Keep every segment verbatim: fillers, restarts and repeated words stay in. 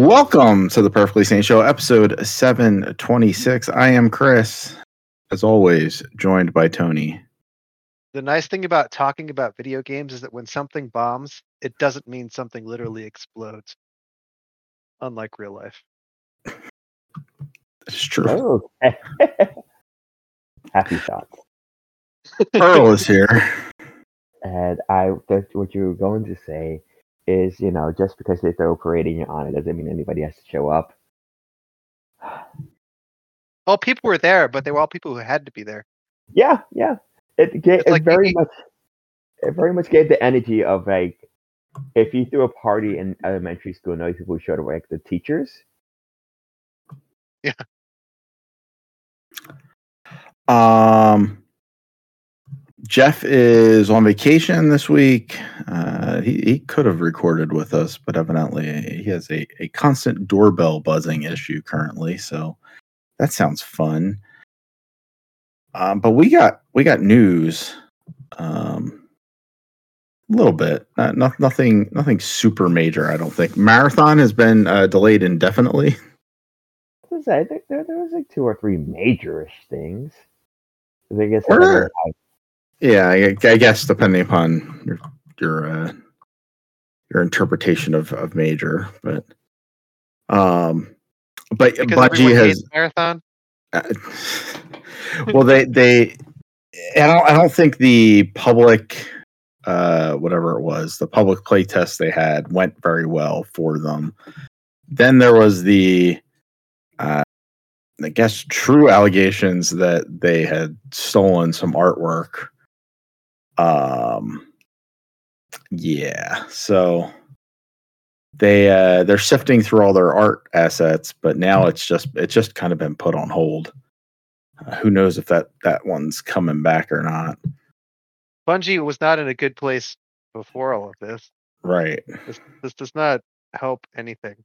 Welcome to the Perfectly Sane Show, episode seven twenty-six. I am Chris, as always, joined by Tony. The nice thing about talking about video games is that when something bombs, it doesn't mean something literally explodes. Unlike real life. It's true. Oh. Happy shots. Earl is here. And I, that's what you were going to say is, you know, just because they throw a parade in your honor doesn't mean anybody has to show up. Well, people were there, but they were all people who had to be there. Yeah, yeah. It, gave, it like very you, much, it very much gave the energy of like, if you threw a party in elementary school, and other people showed up, like the teachers. Yeah. Um, Jeff is on vacation this week. Uh, he, he could have recorded with us, but evidently he has a, a constant doorbell buzzing issue currently. So that sounds fun. Um, but we got we got news. Um, a little bit, not, not nothing nothing super major. I don't think Marathon has been uh, delayed indefinitely. What was that? I think there, there was like two or three major-ish things. I guess Or, yeah, I, I guess depending upon your your uh, your interpretation of, of major, but um, but because Bungie has Marathon. Uh, well, they they I don't I don't think the public uh whatever it was the public play test they had went very well for them. Then there was the uh, I guess true allegations that they had stolen some artwork. Um, yeah, so they uh, they're sifting through all their art assets, but now it's just it's just kind of been put on hold. Uh, who knows if that that one's coming back or not? Bungie was not in a good place before all of this. Right. This this does not help anything.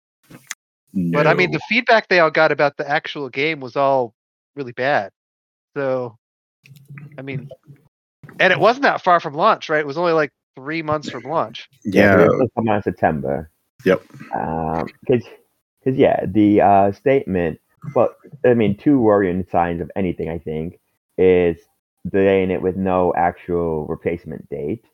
No. But I mean, the feedback they all got about the actual game was all really bad. So, I mean, and it wasn't that far from launch, right? It was only like three months from launch. Yeah. yeah it'll come out in September. Yep. Um, because, because yeah, the uh, statement. Well, I mean, two worrying signs of anything. I think is delaying it with no actual replacement date.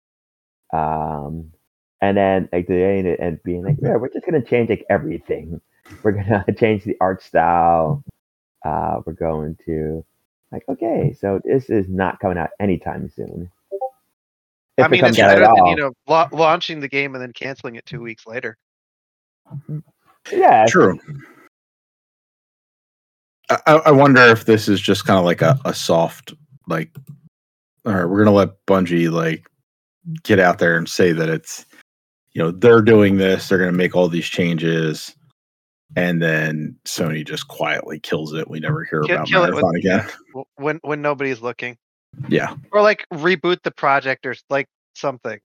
Um, and then like delaying it and being like, yeah, we're just gonna change like everything. We're gonna change the art style. Uh, we're going to like, okay, so this is not coming out anytime soon. If I mean, it it's better than you know la- launching the game and then canceling it two weeks later. Yeah, true. I, I wonder if this is just kind of like a, a soft, like, all right, we're gonna let Bungie like get out there and say that it's, you know, they're doing this, they're gonna make all these changes, and then Sony just quietly kills it. We never hear kill, about kill Marathon with, again. When when nobody's looking. Yeah. Or like reboot the project or like something.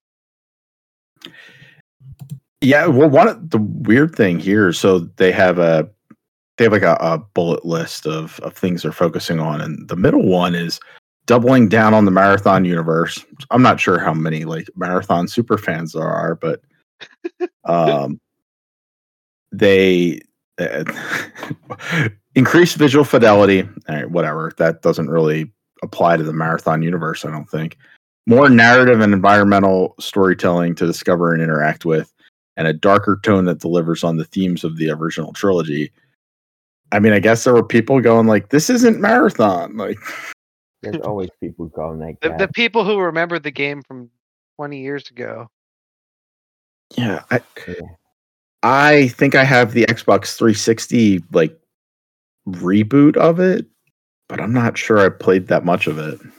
Yeah, well, one of the weird thing here, so they have a they have like a, a bullet list of, of things they're focusing on, and the middle one is doubling down on the Marathon universe. I'm not sure how many like Marathon super fans there are, but um, they uh, increase visual fidelity. All right, whatever. That doesn't really apply to the Marathon universe, I don't think. More narrative and environmental storytelling to discover and interact with, and a darker tone that delivers on the themes of the original trilogy. I mean, I guess there were people going like, "This isn't Marathon." Like, there's always people going like the, that. The people who remember the game from twenty years ago. Yeah, I, yeah. I think I have the Xbox three sixty like reboot of it, but I'm not sure I played that much of it.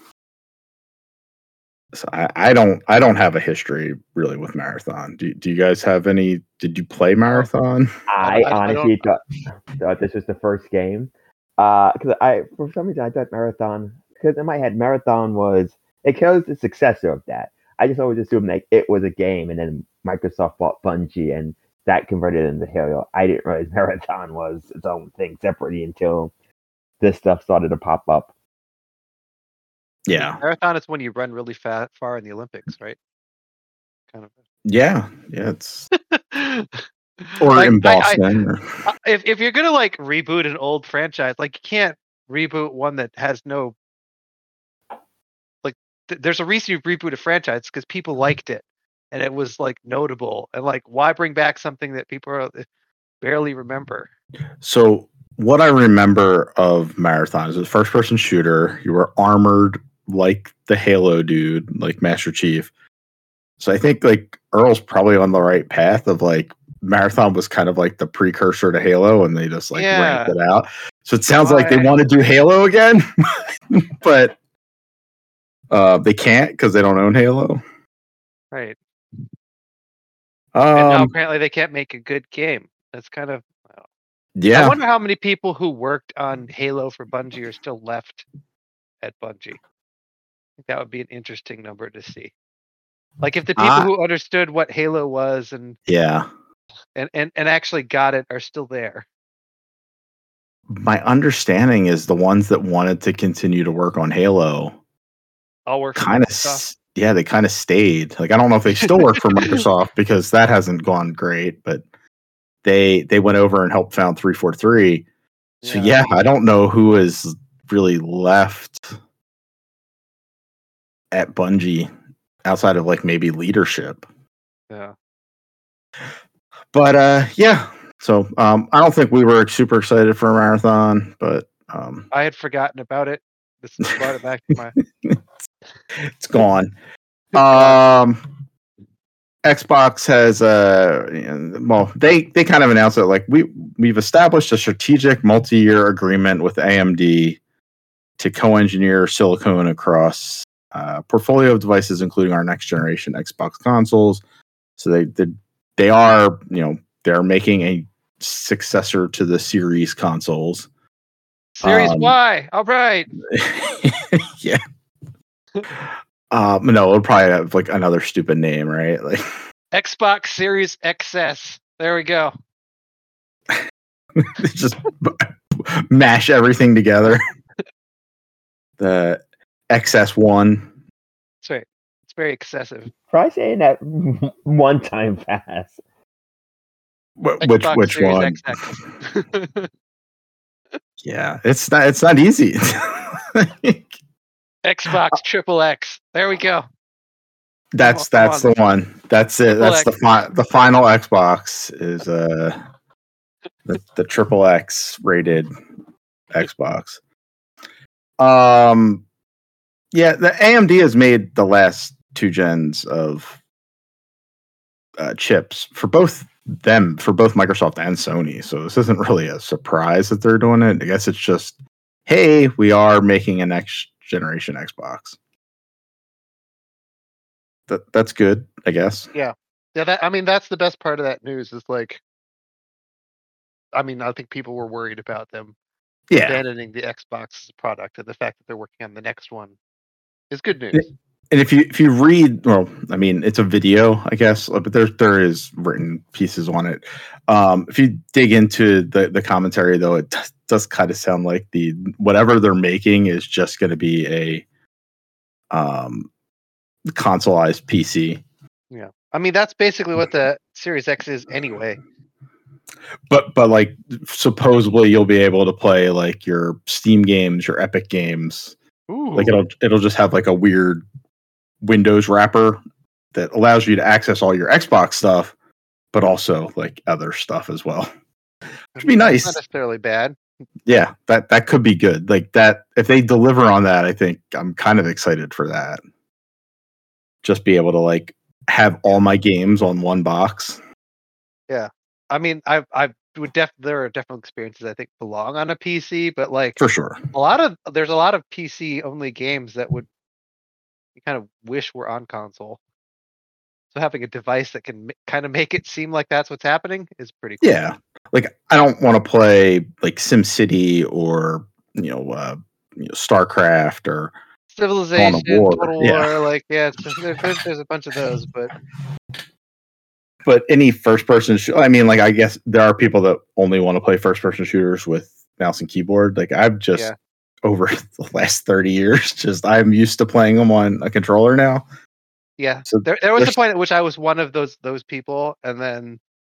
So I, I don't I don't have a history really with Marathon. Do do you guys have any? Did you play Marathon? I, I honestly I thought, thought this was the first game. Uh, because I for some reason I thought Marathon, because in my head Marathon was it was the successor of that. I just always assumed like it was a game, and then Microsoft bought Bungie, and that converted into Halo. I didn't realize Marathon was its own thing separately until this stuff started to pop up. Yeah, Marathon is when you run really fast, far in the Olympics, right? Kind of. Yeah, yeah, it's or Like, in I- I- Boston. or- Uh, if if you're gonna like reboot an old franchise, like you can't reboot one that has no like. Th- there's a reason you reboot a franchise because people liked it and it was like notable. And like, why bring back something that people are, barely remember? So what I remember of Marathon is a first person shooter. You were armored like the Halo dude, like Master Chief. So I think like Earl's probably on the right path of like Marathon was kind of like the precursor to Halo and they just like Yeah. ramped it out. So it sounds like they Why? want to do Halo again, but uh, they can't because they don't own Halo. Right. And now Um, apparently they can't make a good game. That's kind of. I yeah, wonder how many people who worked on Halo for Bungie are still left at Bungie. I think that would be an interesting number to see. Like if the people I- who understood what Halo was and, yeah. and, and, and actually got it are still there. My understanding is the ones that wanted to continue to work on Halo I'll work for kind of Microsoft. yeah, they kind of stayed. Like I don't know if they still work for Microsoft because that hasn't gone great, but they they went over and helped found three forty-three. So Yeah. yeah, I don't know who is really left at Bungie outside of like maybe leadership. Yeah. But uh yeah, so um I don't think we were super excited for a marathon, but um I had forgotten about it. This brought it back to my. it's gone. Um Xbox has uh well they they kind of announced it like we we've established a strategic multi-year agreement with A M D to co-engineer silicon across uh portfolio of devices including our next generation Xbox consoles. So they they, they are, you know, they're making a successor to the Series consoles. Series Um, Y. All right. yeah. Um, no, it'll probably have like another stupid name, right? Like Xbox Series X S. There we go. just mash everything together. The X S one. That's right. It's very excessive. Try saying that one time fast. Wh- Which Xbox which Series one? X X. Yeah, it's not it's not easy. Xbox Triple X. There we go. that's Come on, that's come the one. That's it. Triple That's the X. fi- the final Xbox is uh the the triple X rated Xbox. Um, yeah, the A M D has made the last two gens of uh, chips for both them, for both Microsoft and Sony. So this isn't really a surprise that they're doing it. I guess it's just, hey, we are making a next generation Xbox. That that's good, I guess. Yeah, that, I mean, that's the best part of that news is like, I mean, I think people were worried about them Yeah. abandoning the Xbox product, and the fact that they're working on the next one is good news. Yeah. And if you if you read, well, I mean, it's a video, I guess, but there there is written pieces on it. Um, if you dig into the the commentary, though, it does, does kind of sound like the whatever they're making is just going to be a um consoleized P C. Yeah, I mean, that's basically what the Series X is anyway. But but like supposedly you'll be able to play like your Steam games, your Epic games. Ooh. Like it'll it'll just have like a weird Windows wrapper that allows you to access all your Xbox stuff, but also like other stuff as well. Which would be nice. Not necessarily bad. Yeah, that that could be good. Like that, if they deliver on that, I think I'm kind of excited for that. Just be able to like have all my games on one box. Yeah, I mean, I I would def there are definitely experiences I think belong on a P C, but like For sure. a lot of there's a lot of P C only games that would you kind of wish were on console. So having a device that can m- kind of make it seem like that's what's happening is pretty cool. Yeah. Like I don't want to play like SimCity or you know, uh, you know StarCraft or Civilization, War, Total yeah. War, like yeah, it's just, there- there's, there's a bunch of those, but but any first person sh- I mean, like I guess there are people that only want to play first person shooters with mouse and keyboard. Like I've just Yeah. over the last thirty years, just I'm used to playing them on a controller now. yeah, So there there was a there's- point at which I was one of those those people, and then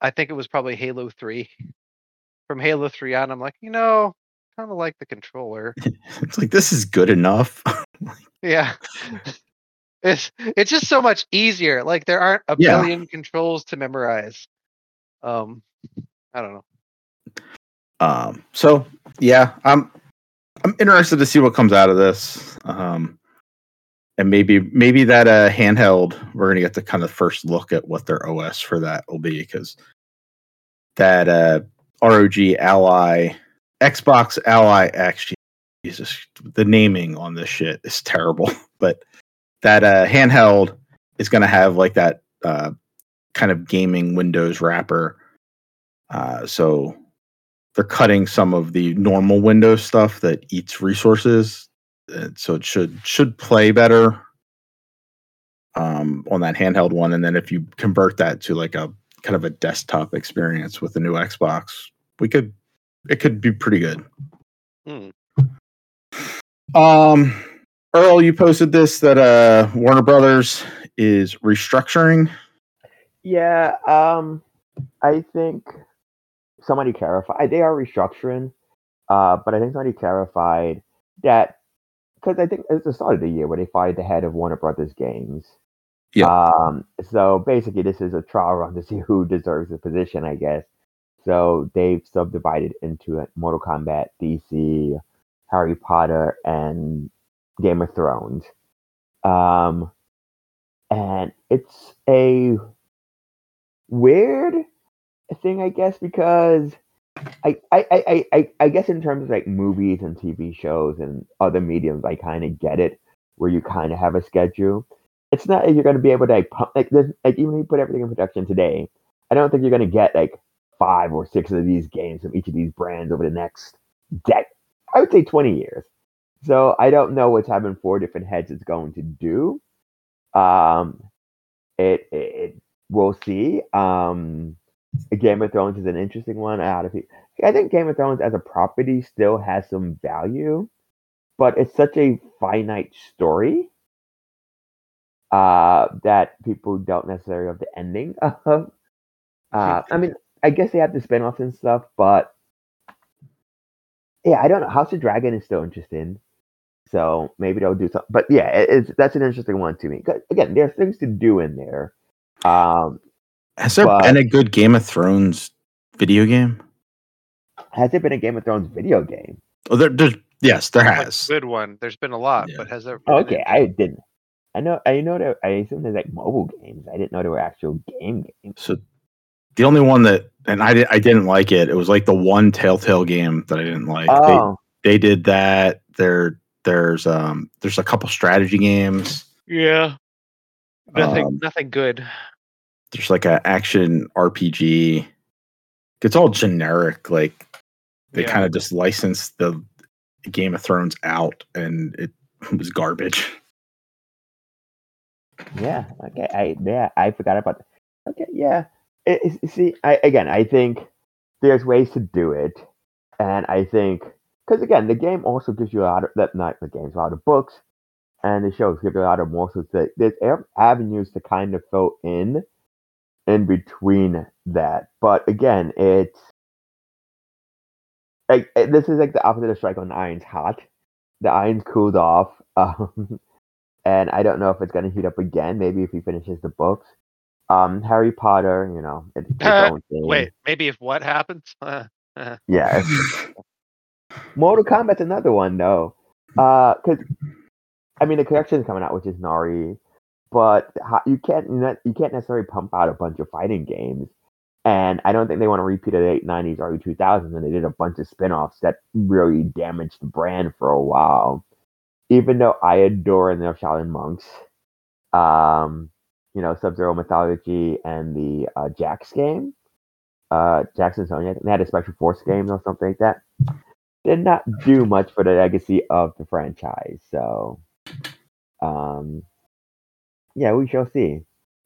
I think it was probably Halo three. From Halo three on, I'm like, you know, kind of like the controller. It's like, this is good enough. Yeah. It's it's just so much easier. Like there aren't a Yeah. billion controls to memorize. Um, I don't know. Um, so yeah, I'm I'm interested to see what comes out of this. Um, and maybe maybe that uh, handheld, we're gonna get the kind of first look at what their O S for that will be, because that uh, R O G Ally, Xbox Ally X, Jesus, the naming on this shit is terrible. But that uh, handheld is gonna have like that uh, kind of gaming Windows wrapper. Uh, so they're cutting some of the normal Windows stuff that eats resources, and so it should should play better um, on that handheld one. And then if you convert that to like a kind of a desktop experience with the new Xbox, we could it could be pretty good. Hmm. Um, Earl, you posted this that uh, Warner Brothers is restructuring. Yeah, um, I think somebody clarified they are restructuring, uh, but I think somebody clarified that because I think it's the start of the year where they fired the head of Warner Brothers Games. Yeah. Um, so basically, this is a trial run to see who deserves the position, I guess. So they've subdivided into uh, Mortal Kombat, D C, Harry Potter, and Game of Thrones. Um, and it's a weird thing, I guess, because I, I, I, I, I guess in terms of like movies and T V shows and other mediums, I kind of get it, where you kind of have a schedule. It's not like you're going to be able to like, pump, like, there's, like even if you put everything in production today, I don't think you're going to get like five or six of these games from each of these brands over the next decade. I would say twenty years. So I don't know what's having four different heads is going to do. Um, it, it, it we'll see. Um, Game of Thrones is an interesting one. Out of it, I think Game of Thrones as a property still has some value, but it's such a finite story uh, that people don't necessarily have the ending of. Uh, I mean, I guess they have the spin-offs and stuff, but yeah, I don't know. House of Dragon is still interesting, so maybe they'll do something. But yeah, it, it's that's an interesting one to me. 'Cause, again, there's things to do in there. Um, Has there but been a good Game of Thrones video game? has there been a Game of Thrones video game? Oh, there, there's yes, there Like, has. good one. There's been a lot, Yeah. but has there? Oh, been okay, any- I didn't. I know. I know that. I assume there's like mobile games. I didn't know there were actual game games. So the only one that, and I, di- I didn't like it. It was like the one Telltale game that I didn't like. Oh, They they did that. There there's um there's a couple strategy games. Yeah. Nothing. Um, nothing good. There's like a action R P G. It's all generic. Like they Yeah. kind of just licensed the Game of Thrones out, and it was garbage. yeah. Okay. I yeah. I forgot about that. Okay. Yeah. It, it- see, I again, I think there's ways to do it, and I think because again, the game also gives you a lot of that. Not the games, a lot of books, and the shows give you a lot of morsels. That there's a- avenues to kind of fill in in between that. But again, it's like it- this is like the opposite of Strike on the Iron's hot. The iron's cooled off, um, and I don't know if it's going to heat up again. Maybe if he finishes the books. Um, Harry Potter, you know, it's its own thing. Wait, maybe if what happens? Uh, uh, Yeah. Mortal Kombat's another one though. Uh, cause I mean the collection's coming out, which is Nari, but how, you can't ne- you can't necessarily pump out a bunch of fighting games, and I don't think they want to repeat the late nineties, early two thousands, and they did a bunch of spin-offs that really damaged the brand for a while. Even though I adore the Shaolin monks, um, you know, Sub-Zero Mythology and the uh, Jax game, uh, Jackson Sony, I think they had a Special Force game or something like that. Did not do much for the legacy of the franchise. So, um, yeah, we shall see.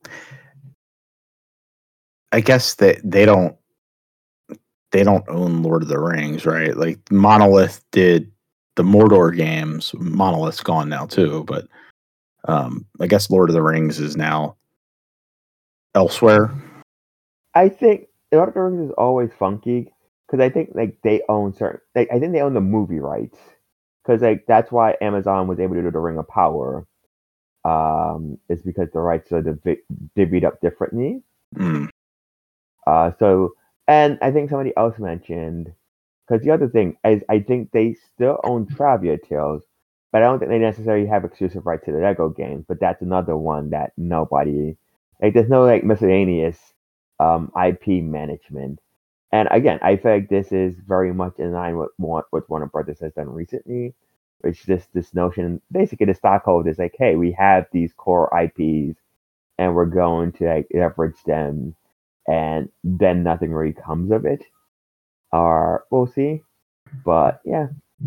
I guess that they don't they don't own Lord of the Rings, right? Like Monolith did the Mordor games. Monolith's gone now too, but um, I guess Lord of the Rings is now elsewhere. I think Lord of the Rings is always funky because I think like they own certain. Like I think they own the movie rights because like that's why Amazon was able to do the Ring of Power. Um, is because the rights are divi- divvied up differently. Mm. Uh, so and I think somebody else mentioned because the other thing is I think they still own Travia Tales, but I don't think they necessarily have exclusive rights to the Lego games. But that's another one that nobody like. There's no like miscellaneous um, I P management. And again, I feel like this is very much in line with what, what Warner Brothers has done recently, which is this this notion. Basically, the stockholders like, hey, we have these core I Ps, and we're going to like leverage them, and then nothing really comes of it. Or we'll see. But yeah,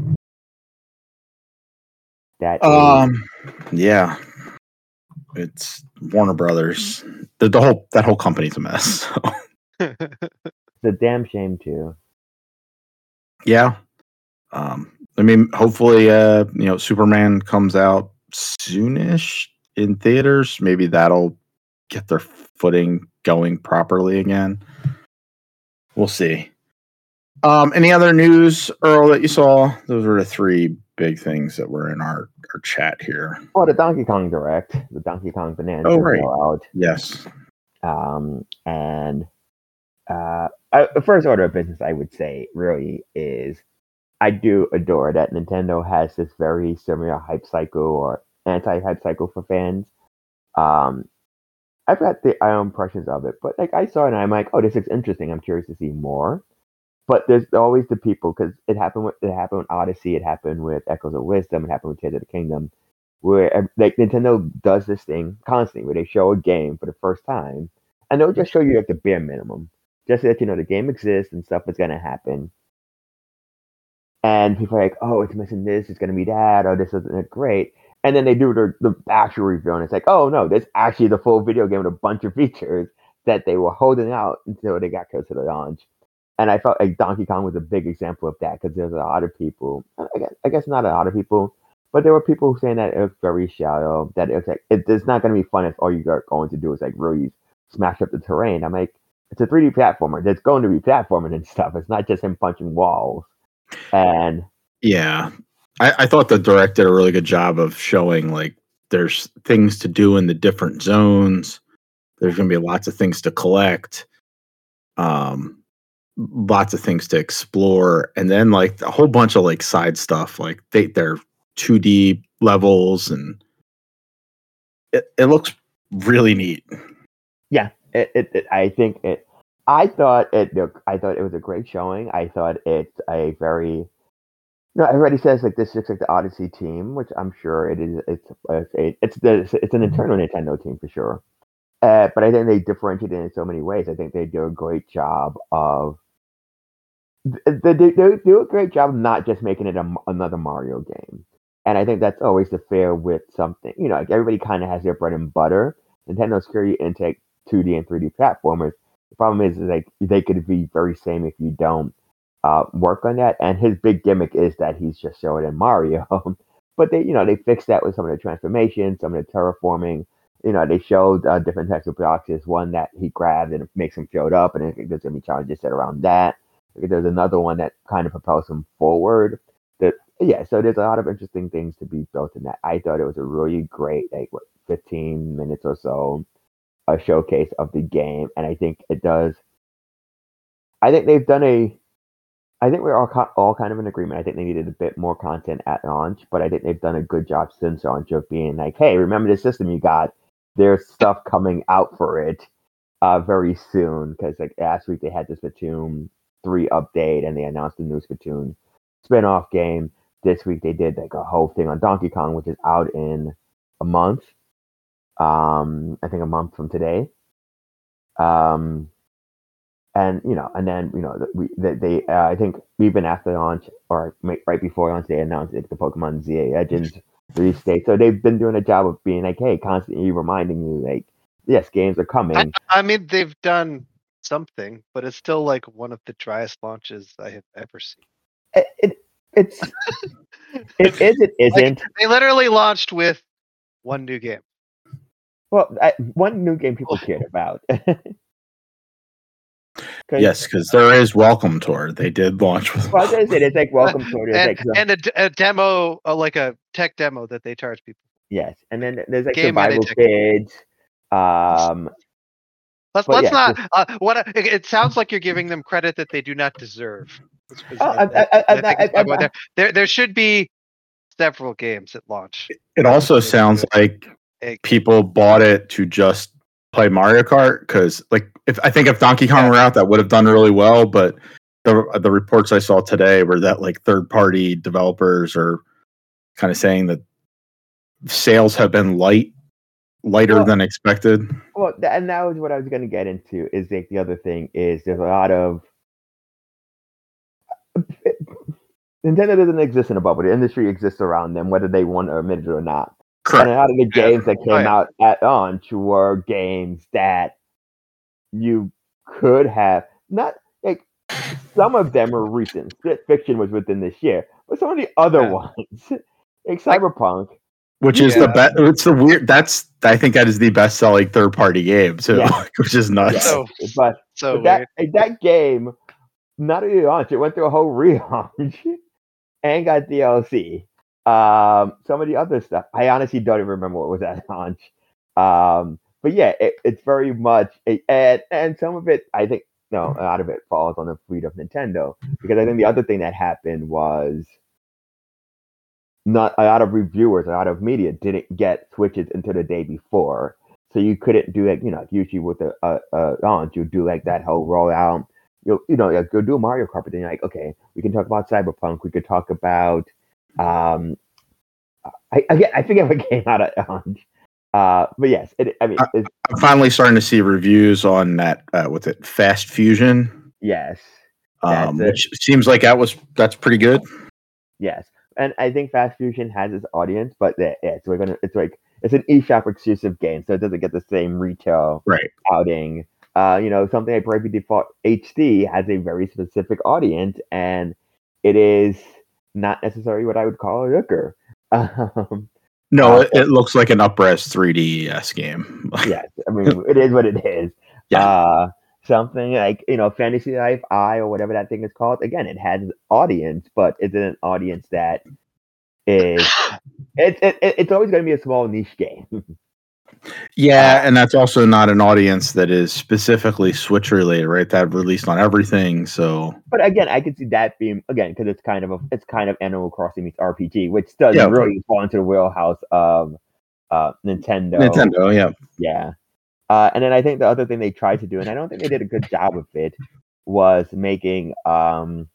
that is Um, yeah, it's Warner Brothers. The, the whole that whole company's a mess. So. it's a damn shame too. Yeah. Um, I mean, hopefully, uh, you know, Superman comes out soonish in theaters. Maybe that'll get their footing going properly again. We'll see. Um, any other news, Earl, that you saw? Those were the three big things that were in our, our chat here. Oh, the Donkey Kong Direct, the Donkey Kong Bonanza Oh, right. out. Yes. Um, and uh, I, the first order of business, I would say, really is I do adore that Nintendo has this very similar hype cycle or anti-hype cycle for fans. Um, I've got the my own impressions of it, but like I saw it and I'm like, oh, this looks interesting. I'm curious to see more. But there's always the people because it happened with it happened with Odyssey, it happened with Echoes of Wisdom, it happened with Tears of the Kingdom, where like Nintendo does this thing constantly where they show a game for the first time and they'll just show you like the bare minimum, just so that you know the game exists and stuff is gonna happen. And people are like, oh, it's missing this, it's gonna be that, or this isn't great. And then they do the, the actual reveal, and it's like, oh no, there's actually the full video game with a bunch of features that they were holding out until they got close to the launch. And I felt like Donkey Kong was a big example of that because there's a lot of people, I guess, I guess not a lot of people, but there were people saying that it was very shallow, that it was like, it, it's not going to be fun if all you're going to do is like really smash up the terrain. I'm like, it's a three D platformer. There's going to be platforming and stuff. It's not just him punching walls. And yeah, I, I thought the direct did a really good job of showing like there's things to do in the different zones. There's going to be lots of things to collect. Um, lots of things to explore, and then like a whole bunch of like side stuff. Like they they're two D levels, and it, it looks really neat. Yeah, it, it, it I think it. I thought it. I thought it was a great showing. I thought it's a very. No, everybody says like this looks like the Odyssey team, which I'm sure it is. It's it's a, it's the it's an internal Nintendo team for sure. Uh, but I think they differentiate it in so many ways. I think they do a great job of. They, they, they do a great job of not just making it a, another Mario game, and I think that's always the fair with something. You know, like everybody kind of has their bread and butter. Nintendo's clearly into like two D and three D platformers. The problem is, is like they could be very same if you don't. Uh, work on that, and his big gimmick is that he's just showing in Mario. But they, you know, they fixed that with some of the transformations, some of the terraforming. You know, they showed uh, different types of blocks. There's one that he grabbed and it makes him float up, and there's gonna be challenges set around that. There's another one that kind of propels him forward. That yeah, so there's a lot of interesting things to be built in that. I thought it was a really great, like what, fifteen minutes or so, a showcase of the game, and I think it does. I think they've done a. I think we're all all kind of in agreement. I think they needed a bit more content at launch, but I think they've done a good job since launch of being like, "Hey, remember the system you got? There's stuff coming out for it uh, very soon." Because like last week they had the Splatoon three update, and they announced the new Splatoon spin-off game. This week they did like a whole thing on Donkey Kong, which is out in a month. Um, I think a month from today. Um. And you know, and then you know, we they, they uh, I think even after launch or right before launch, they announced like, the Pokemon Z A Legends release date. So they've been doing a job of being like, hey, constantly reminding you, like, yes, games are coming. I, I mean, they've done something, but it's still like one of the driest launches I have ever seen. It, it it's it is it isn't. Like, they literally launched with one new game. Well, I, one new game people cared about. Yes, because there is Welcome Tour. They did launch with. Well, I was gonna say there's like Welcome Tour, there's and, like and a, a demo, uh, like a tech demo that they charge people. yes, and then there's like Game survival tech. kids. Um, let's but let's yeah, not. just- Uh, what it, it sounds like you're giving them credit that they do not deserve. Is- is- Oh, I- I- I- I- I I- think it's I- my point there. There there should be several games at launch. It also sounds like Egg. people bought it to just play Mario Kart because, like, if I think if Donkey Kong Yeah. were out, that would have done really well. But the the reports I saw today were that like third party developers are kind of saying that sales have been light, lighter Well- than expected. Well, th- and that was what I was going to get into. Is like the other thing is there's a lot of Nintendo doesn't exist in a bubble. The industry exists around them, whether they want to admit it or not. Correct. And a lot of the Yeah. games that came Oh, yeah. out at launch were games that you could have not like. Some of them are recent. Split Fiction was within this year, but some of the other Yeah. ones, like Cyberpunk, Which is the Yeah. best. It's the weird. That's I think that is the best selling third party game too, Yeah. which is nuts. yes, So- but So But that weird. like, that game, not only launch, it went through a whole relaunch and got D L C. Um, some of the other stuff, I honestly don't even remember what was at launch. Um, but yeah, it, it's very much a, and and some of it, I think, no, a lot of it falls on the feet of Nintendo because I think the other thing that happened was not a lot of reviewers, a lot of media didn't get Switches until the day before. So you couldn't do like, you know, usually with a, a, a launch, you do like that whole rollout. You'll, you know, like, go do a Mario Kart, but then you're like, okay, we can talk about Cyberpunk. We could talk about, um, I, I, I forget what came out at launch. Uh, but yes, it, I mean, it's, I'm finally starting to see reviews on that. Uh, with it, Fast Fusion, yes, um, That's it. which seems like that was that's pretty good. yes. And I think Fast Fusion has its audience, but yeah, yeah, so we're gonna, it's like, it's an eShop exclusive game, so it doesn't get the same retail Right. outing. Uh, you know, something like Bravely Default H D has a very specific audience, and it is not necessarily what I would call a hooker. Um, No, Uh, it, it looks like an up-res three D S game. yes, I mean, it is what it is. Yeah. Uh, something like, you know, Fantasy Life I or whatever that thing is called. Again, it has an audience, but it's an audience that is it, it, it- it's always going to be a small niche game. Yeah, and that's also not an audience that is specifically Switch related, right? That released on everything, so But again, I could see that being again because it's kind of a it's kind of Animal Crossing meets R P G, which does Yeah. really fall into the wheelhouse of uh, Nintendo. Nintendo, yeah. Yeah. Uh, and then I think the other thing they tried to do, and I don't think they did a good job of it, was making um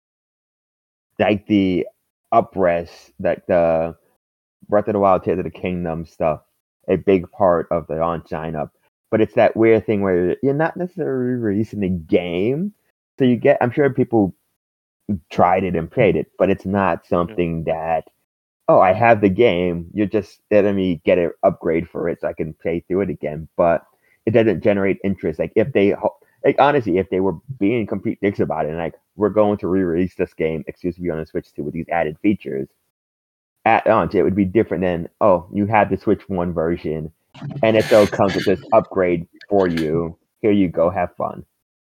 like the upres, like the Breath of the Wild, Tears of the Kingdom stuff, a big part of the launch lineup. But it's that weird thing where you're not necessarily releasing the game, so you get. I'm sure people tried it and played it, but it's not something that. Oh, I have the game. You're just letting me get an upgrade for it so I can play through it again. But it doesn't generate interest. Like if they, like honestly, if they were being complete dicks about it, and like we're going to re-release this game exclusively on the Switch two with these added features at launch, it would be different than oh, you have the Switch One version, and it still comes with this upgrade for you. Here you go, have fun.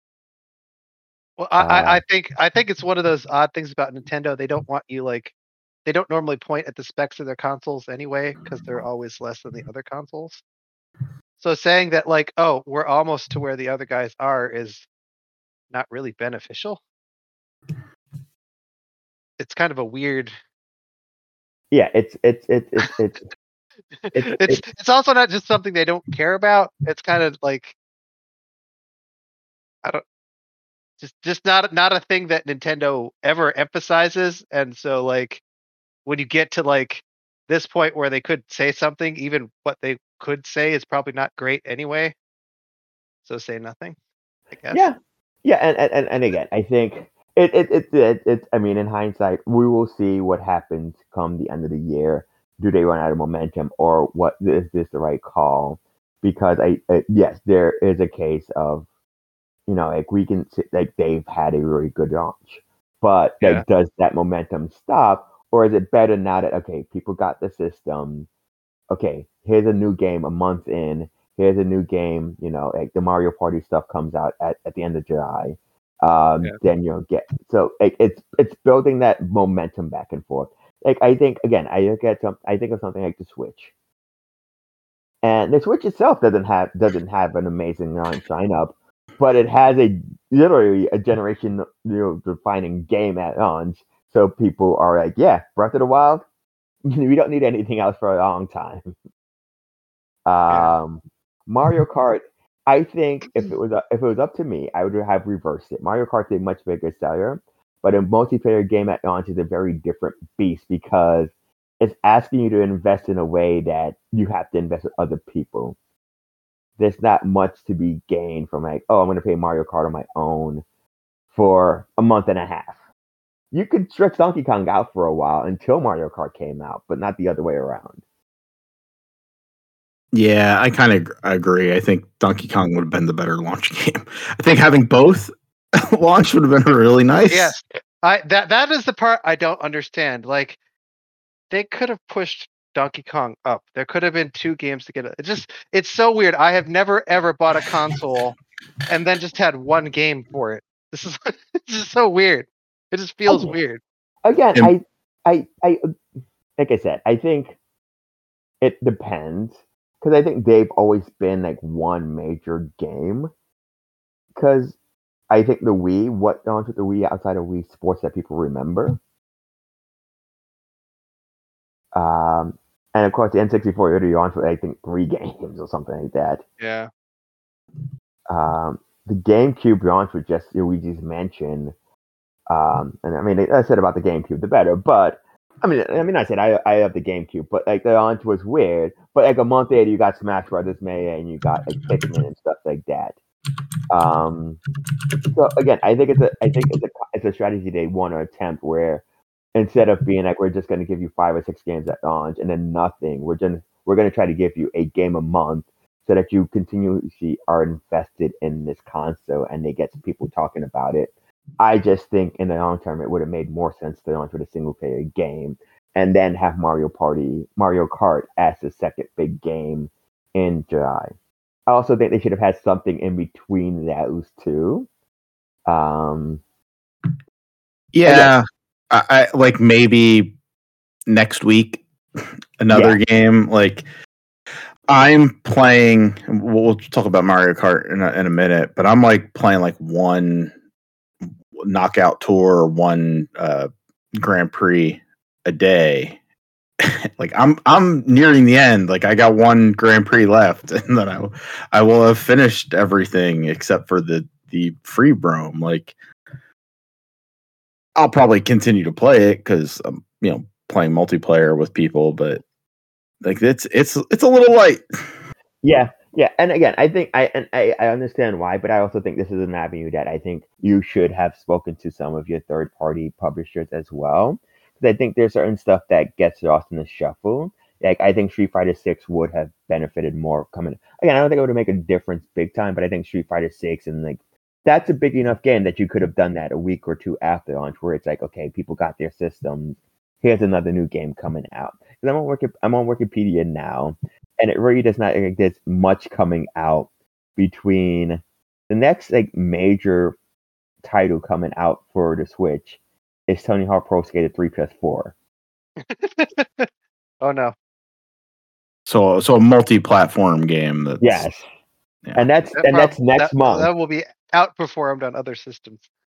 Well, I, I, Uh, I think I think it's one of those odd things about Nintendo. They don't want you like, they don't normally point at the specs of their consoles anyway because they're always less than the other consoles. So saying that like, oh, we're almost to where the other guys are is not really beneficial. It's kind of a weird. Yeah, it's it's it's it's it's It's it's- it's also not just something they don't care about. It's kind of like I don't just just not not a thing that Nintendo ever emphasizes. And so like when you get to like this point where they could say something, even what they could say is probably not great anyway. So say nothing, I guess. Yeah, yeah, and and, and, and again, I think it it, it it it I mean, in hindsight, we will see what happens come the end of the year. Do they run out of momentum, or what? Is this the right call? Because I, I yes, there is a case of, you know, like we can see, like they've had a really good launch, but like Yeah. does that momentum stop, or is it better now that okay, people got the system? Okay, here's a new game a month in. here's a new game. You know, like the Mario Party stuff comes out at, at the end of July. Um, Yeah. Then you'll get so like, it's it's building that momentum back and forth. Like I think again, I look at some, I think of something like the Switch, and the Switch itself doesn't have doesn't have an amazing launch sign up, but it has a literally a generation you know defining game at launch. So people are like, yeah, Breath of the Wild. We don't need anything else for a long time. Yeah. Um, Mario Kart. I think if it was up- if it was up to me, I would have reversed it. Mario Kart's a much bigger seller, but a multiplayer game at launch is a very different beast because it's asking you to invest in a way that you have to invest with other people. There's not much to be gained from like, oh, I'm going to play Mario Kart on my own for a month and a half. You could stretch Donkey Kong out for a while until Mario Kart came out, but not the other way around. Yeah, I kind of agree. I think Donkey Kong would have been the better launch game. I think having both launch would have been really nice. Yes. I that that is the part I don't understand. Like they could have pushed Donkey Kong up. There could have been two games to get it. It's just it's so weird. I have never ever bought a console and then just had one game for it. This is this is so weird. It just feels Okay. weird. Again, And- I, I, I, like I said, I think it depends because I think they've always been like one major game. Because I think the Wii, what launched with the Wii outside of Wii Sports that people remember, um, and of course the N sixty-four already launched with I think three games or something like that. Yeah. Um, the GameCube launched with just Luigi's Mansion. Um, and I mean, I said about the GameCube, the better. But I mean, I mean, I said I I have the GameCube, but like the launch was weird. But like a month later, you got Smash Brothers Melee, and you got like Pikmin and stuff like that. Um, so again, I think it's a I think it's a it's a strategy they want to attempt where instead of being like we're just going to give you five or six games at launch and then nothing, we're just we're going to try to give you a game a month so that you continuously are invested in this console and they get people talking about it. I just think in the long term it would have made more sense to launch with a single player game and then have Mario Party, Mario Kart as the second big game in July. I also think they should have had something in between those two. Um, Yeah, I, I like maybe next week another Yeah. game. Like I'm playing. We'll talk about Mario Kart in a, in a minute, but I'm like playing like one knockout tour or one uh, Grand Prix a day. Like I'm I'm nearing the end. Like I got one Grand Prix left, and then I I will have finished everything except for the the free Brome. Like I'll probably continue to play it because I'm you know playing multiplayer with people, but like it's it's it's a little light. yeah, yeah, and again, I think I and I, I understand why, but I also think this is an avenue that I think you should have spoken to some of your third party publishers as well. Because I think there's certain stuff that gets lost in the shuffle. Like I think Street Fighter Six would have benefited more coming. Again, I don't think it would make a difference big time, but I think Street Fighter Six and like that's a big enough game that you could have done that a week or two after launch, where it's like, okay, people got their systems. Here's another new game coming out. Because I'm on Wiki, I'm on Wikipedia now, and it really does not like there's much coming out between the next like major title coming out for the Switch is Tony Hawk Pro Skater three P S four. Oh no. So so a multi-platform game. That's, Yes, Yeah. and that's That and prob- that's next that, month. That will be outperformed on other systems.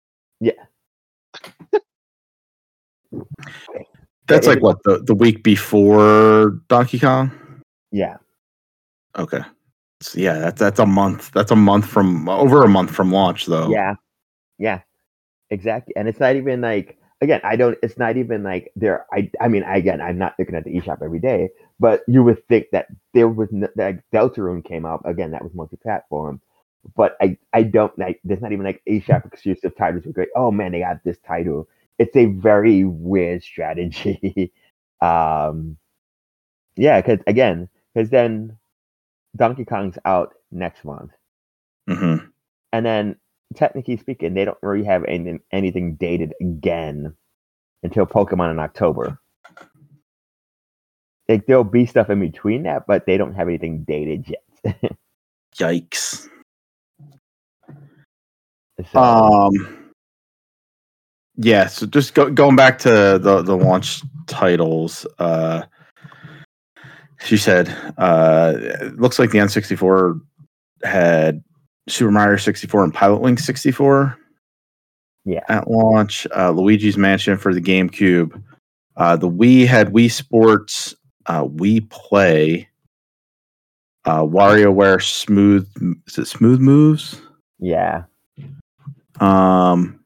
That's Yeah, like it- what the, the week before Donkey Kong. Yeah, Okay, so yeah, that's that's a month. That's a month from over a month from launch, though. yeah, yeah, exactly. And it's not even like again, I don't. It's not even like there. I I mean, again, I'm not looking at the eShop every day, but you would think that there was n- like Deltarune came out again. That was multi-platform, but I I don't like. There's not even like eShop exclusive titles. We're great. Oh man, they got this title. It's a very weird strategy. um, yeah, because again, because then Donkey Kong's out next month, hmm and then technically speaking, they don't really have anything anything dated again until Pokemon in October. Like there'll be stuff in between that, but they don't have anything dated yet. Yikes. So, Um. Yeah. So just go, going back to the the launch titles. Uh, she said, uh, it looks like the N sixty-four had Super Mario sixty-four and Pilot Link sixty-four. Yeah. At launch, uh, Luigi's Mansion for the GameCube. Uh, the Wii had Wii Sports, uh, Wii Play, uh, WarioWare Smooth. Is it Smooth Moves? Yeah. Um,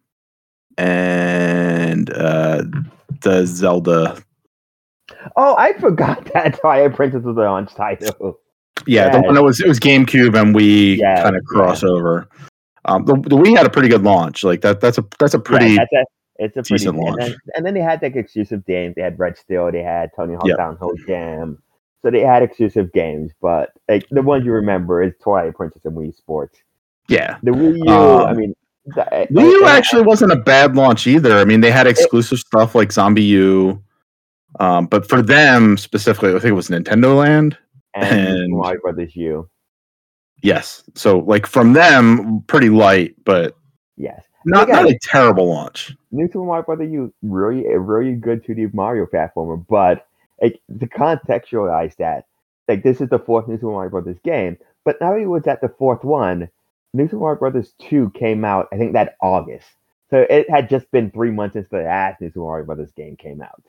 and uh, the Zelda. Oh, I forgot that Twilight Princess was the launch title. Yeah, Yes. the one that was it was GameCube and Wii Yes, kind of yeah. crossover. Um, the, the Wii had a pretty good launch. Like that. That's a that's a pretty. Yeah, that's a, it's a pretty decent and launch. then, and then they had like exclusive games. They had Red Steel. They had Tony Hawk Yep. Downhill Jam. So they had exclusive games, but like the ones you remember is Twilight Princess and Wii Sports. yeah. The Wii U, Um, I mean, the, Wii U and- actually wasn't a bad launch either. I mean, they had exclusive stuff like Zombie U, um, but for them specifically, I think it was Nintendo Land. and, and- Mario Brothers U. Yes, so like from them, pretty light, but Yes, not Again- not a terrible launch. New Super Mario Brothers U, really a really good two D Mario platformer, but like to contextualize that, like this is the fourth New Super Mario Brothers game, but now it was at the fourth one. New Super Mario Brothers two came out, I think that August, so it had just been three months since the last New Super Mario Brothers game came out.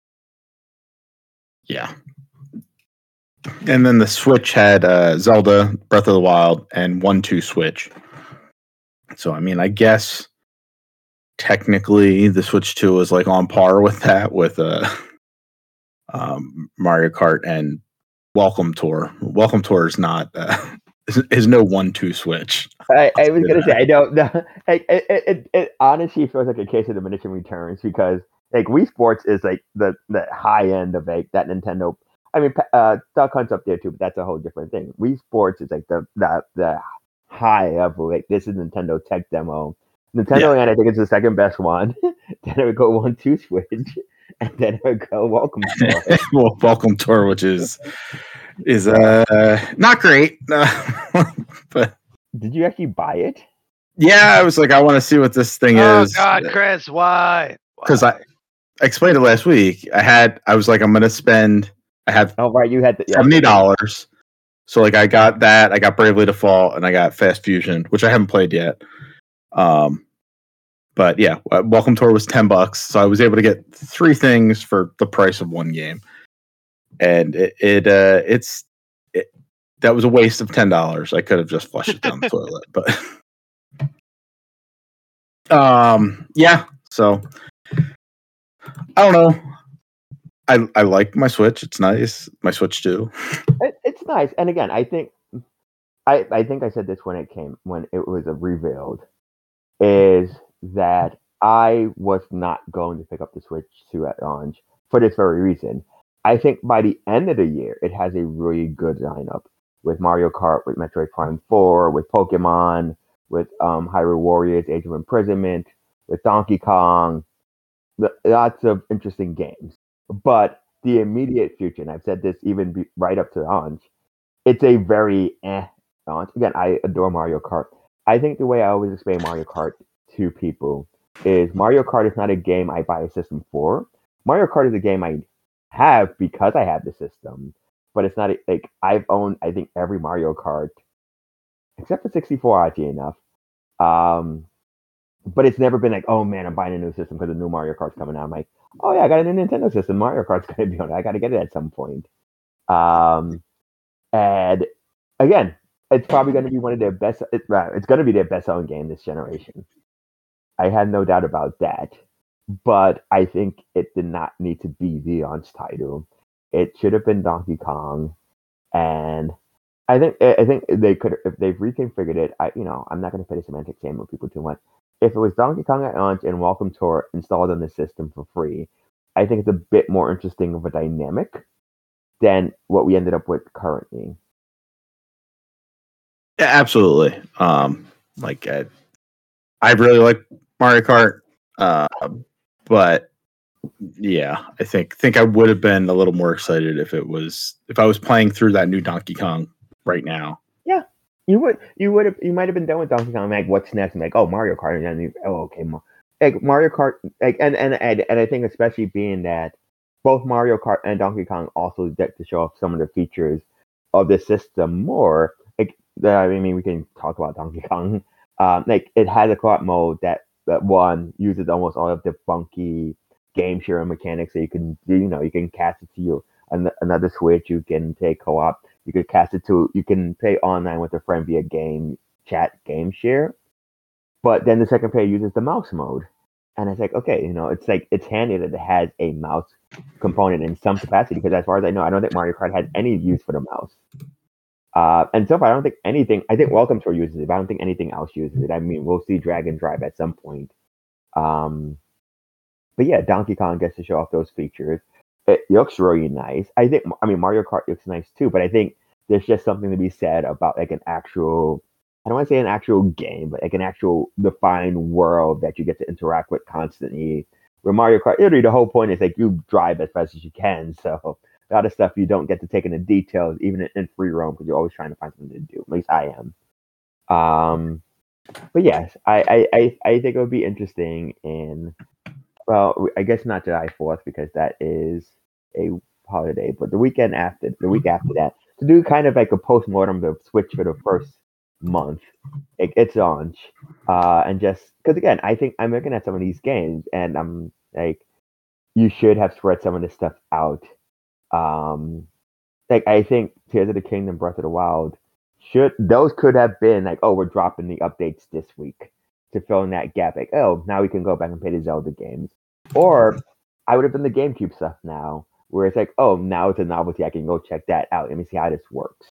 Yeah. And then the Switch had uh, Zelda, Breath of the Wild, and one two Switch. So I mean, I guess technically the Switch two is like on par with that, with uh, um, Mario Kart and Welcome Tour. Welcome Tour is not uh, is, is no one two Switch. I, I was gonna Yeah. say I don't know. It, it, it, it honestly feels like a case of diminishing returns because like Wii Sports is like the, the high end of like that Nintendo. I mean, uh, Duck Hunt's up there too, but that's a whole different thing. Wii Sports is like the the, the high level. Like this is Nintendo Tech Demo. Nintendo Yeah. Land, I think, is the second best one. Then it would go one two Switch, and then it would go Welcome Tour. Well, Welcome Tour, which is is uh not great, but Did you actually buy it? yeah, I was like, I want to see what this thing Oh is. God, Chris, why? Because I, I explained it last week. I had, I was like, I'm gonna spend. I had Oh right, you had the yeah. seventy dollars. So like, I got that. I got Bravely Default, and I got Fast Fusion, which I haven't played yet. Um, but yeah, uh, Welcome Tour was ten bucks, so I was able to get three things for the price of one game, and it, it uh, it's it, that was a waste of ten dollars. I could have just flushed it down the toilet, but um, yeah. So I don't know. I I like my Switch. It's nice. My Switch too. It, it's nice, and again, I think, I I think I said this when it came when it was revealed, is that I was not going to pick up the Switch two at launch for this very reason. I think by the end of the year, it has a really good lineup with Mario Kart, with Metroid Prime four, with Pokemon, with um, Hyrule Warriors: Age of Imprisonment, with Donkey Kong. The, lots of interesting games. But the immediate future, and I've said this even be, right up to launch, it's a very eh launch. Again, I adore Mario Kart. I think the way I always explain Mario Kart to people is Mario Kart is not a game I buy a system for. Mario Kart is a game I have because I have the system, but it's not a, like I've owned, I think, every Mario Kart except for sixty-four, oddly enough. Um, but it's never been like, oh man, I'm buying a new system because the new Mario Kart's coming out. I'm like, oh yeah, I got a new Nintendo system. Mario Kart's going to be on it. I got to get it at some point. Um, and again, it's probably going to be one of their best. It, uh, it's going to be their best-selling game this generation. I had no doubt about that. But I think it did not need to be the launch title. It should have been Donkey Kong, and I think I think they could if they've reconfigured it. I you know I'm not going to play the semantic game with people too much. If it was Donkey Kong at launch and Welcome Tour installed on the system for free, I think it's a bit more interesting of a dynamic than what we ended up with currently. Yeah, absolutely. Um, like I, I really like Mario Kart, uh, but yeah, I think think I would have been a little more excited if it was if I was playing through that new Donkey Kong right now. You would, you would have, you might have been done with Donkey Kong. Like, what's next? I'm like, oh, Mario Kart. And then, you, oh, okay, Mar- like Mario Kart. Like, and, and and and I think especially being that both Mario Kart and Donkey Kong also get to show off some of the features of the system more. Like, I mean, we can talk about Donkey Kong. Um, like, it has a co-op mode that that one uses almost all of the funky game sharing mechanics. So you can, you know, you can cast it to you an- another Switch. You can take co-op. You could cast it to, you can play online with a friend via game chat, game share. But then the second player uses the mouse mode. And it's like, okay, you know, it's like, it's handy that it has a mouse component in some capacity. Because as far as I know, I don't think Mario Kart has any use for the mouse. Uh, and so far, I don't think anything, I think Welcome Tour uses it, but I don't think anything else uses it. I mean, we'll see Dragon Drive at some point. Um, but yeah, Donkey Kong gets to show off those features. It looks really nice. I think, I mean, Mario Kart looks nice too, but I think there's just something to be said about like an actual, I don't want to say an actual game, but like an actual defined world that you get to interact with constantly. With Mario Kart, literally the whole point is like you drive as fast as you can. So a lot of stuff you don't get to take into details, even in, in free roam, because you're always trying to find something to do. At least I am. Um, but yes, I, I, I, I think it would be interesting in, well, I guess not July fourth because that is a holiday, but the weekend after, the week after that, to do kind of like a post-mortem of Switch for the first month, like its launch, uh, and just because again, I think I'm looking at some of these games and I'm like, you should have spread some of this stuff out. Um, like I think Tears of the Kingdom, Breath of the Wild, should those could have been like, oh, we're dropping the updates this week to fill in that gap. Like, oh, now we can go back and play the Zelda games. Or I would have been the GameCube stuff now, where it's like, oh, now it's a novelty. I can go check that out. Let me see how this works.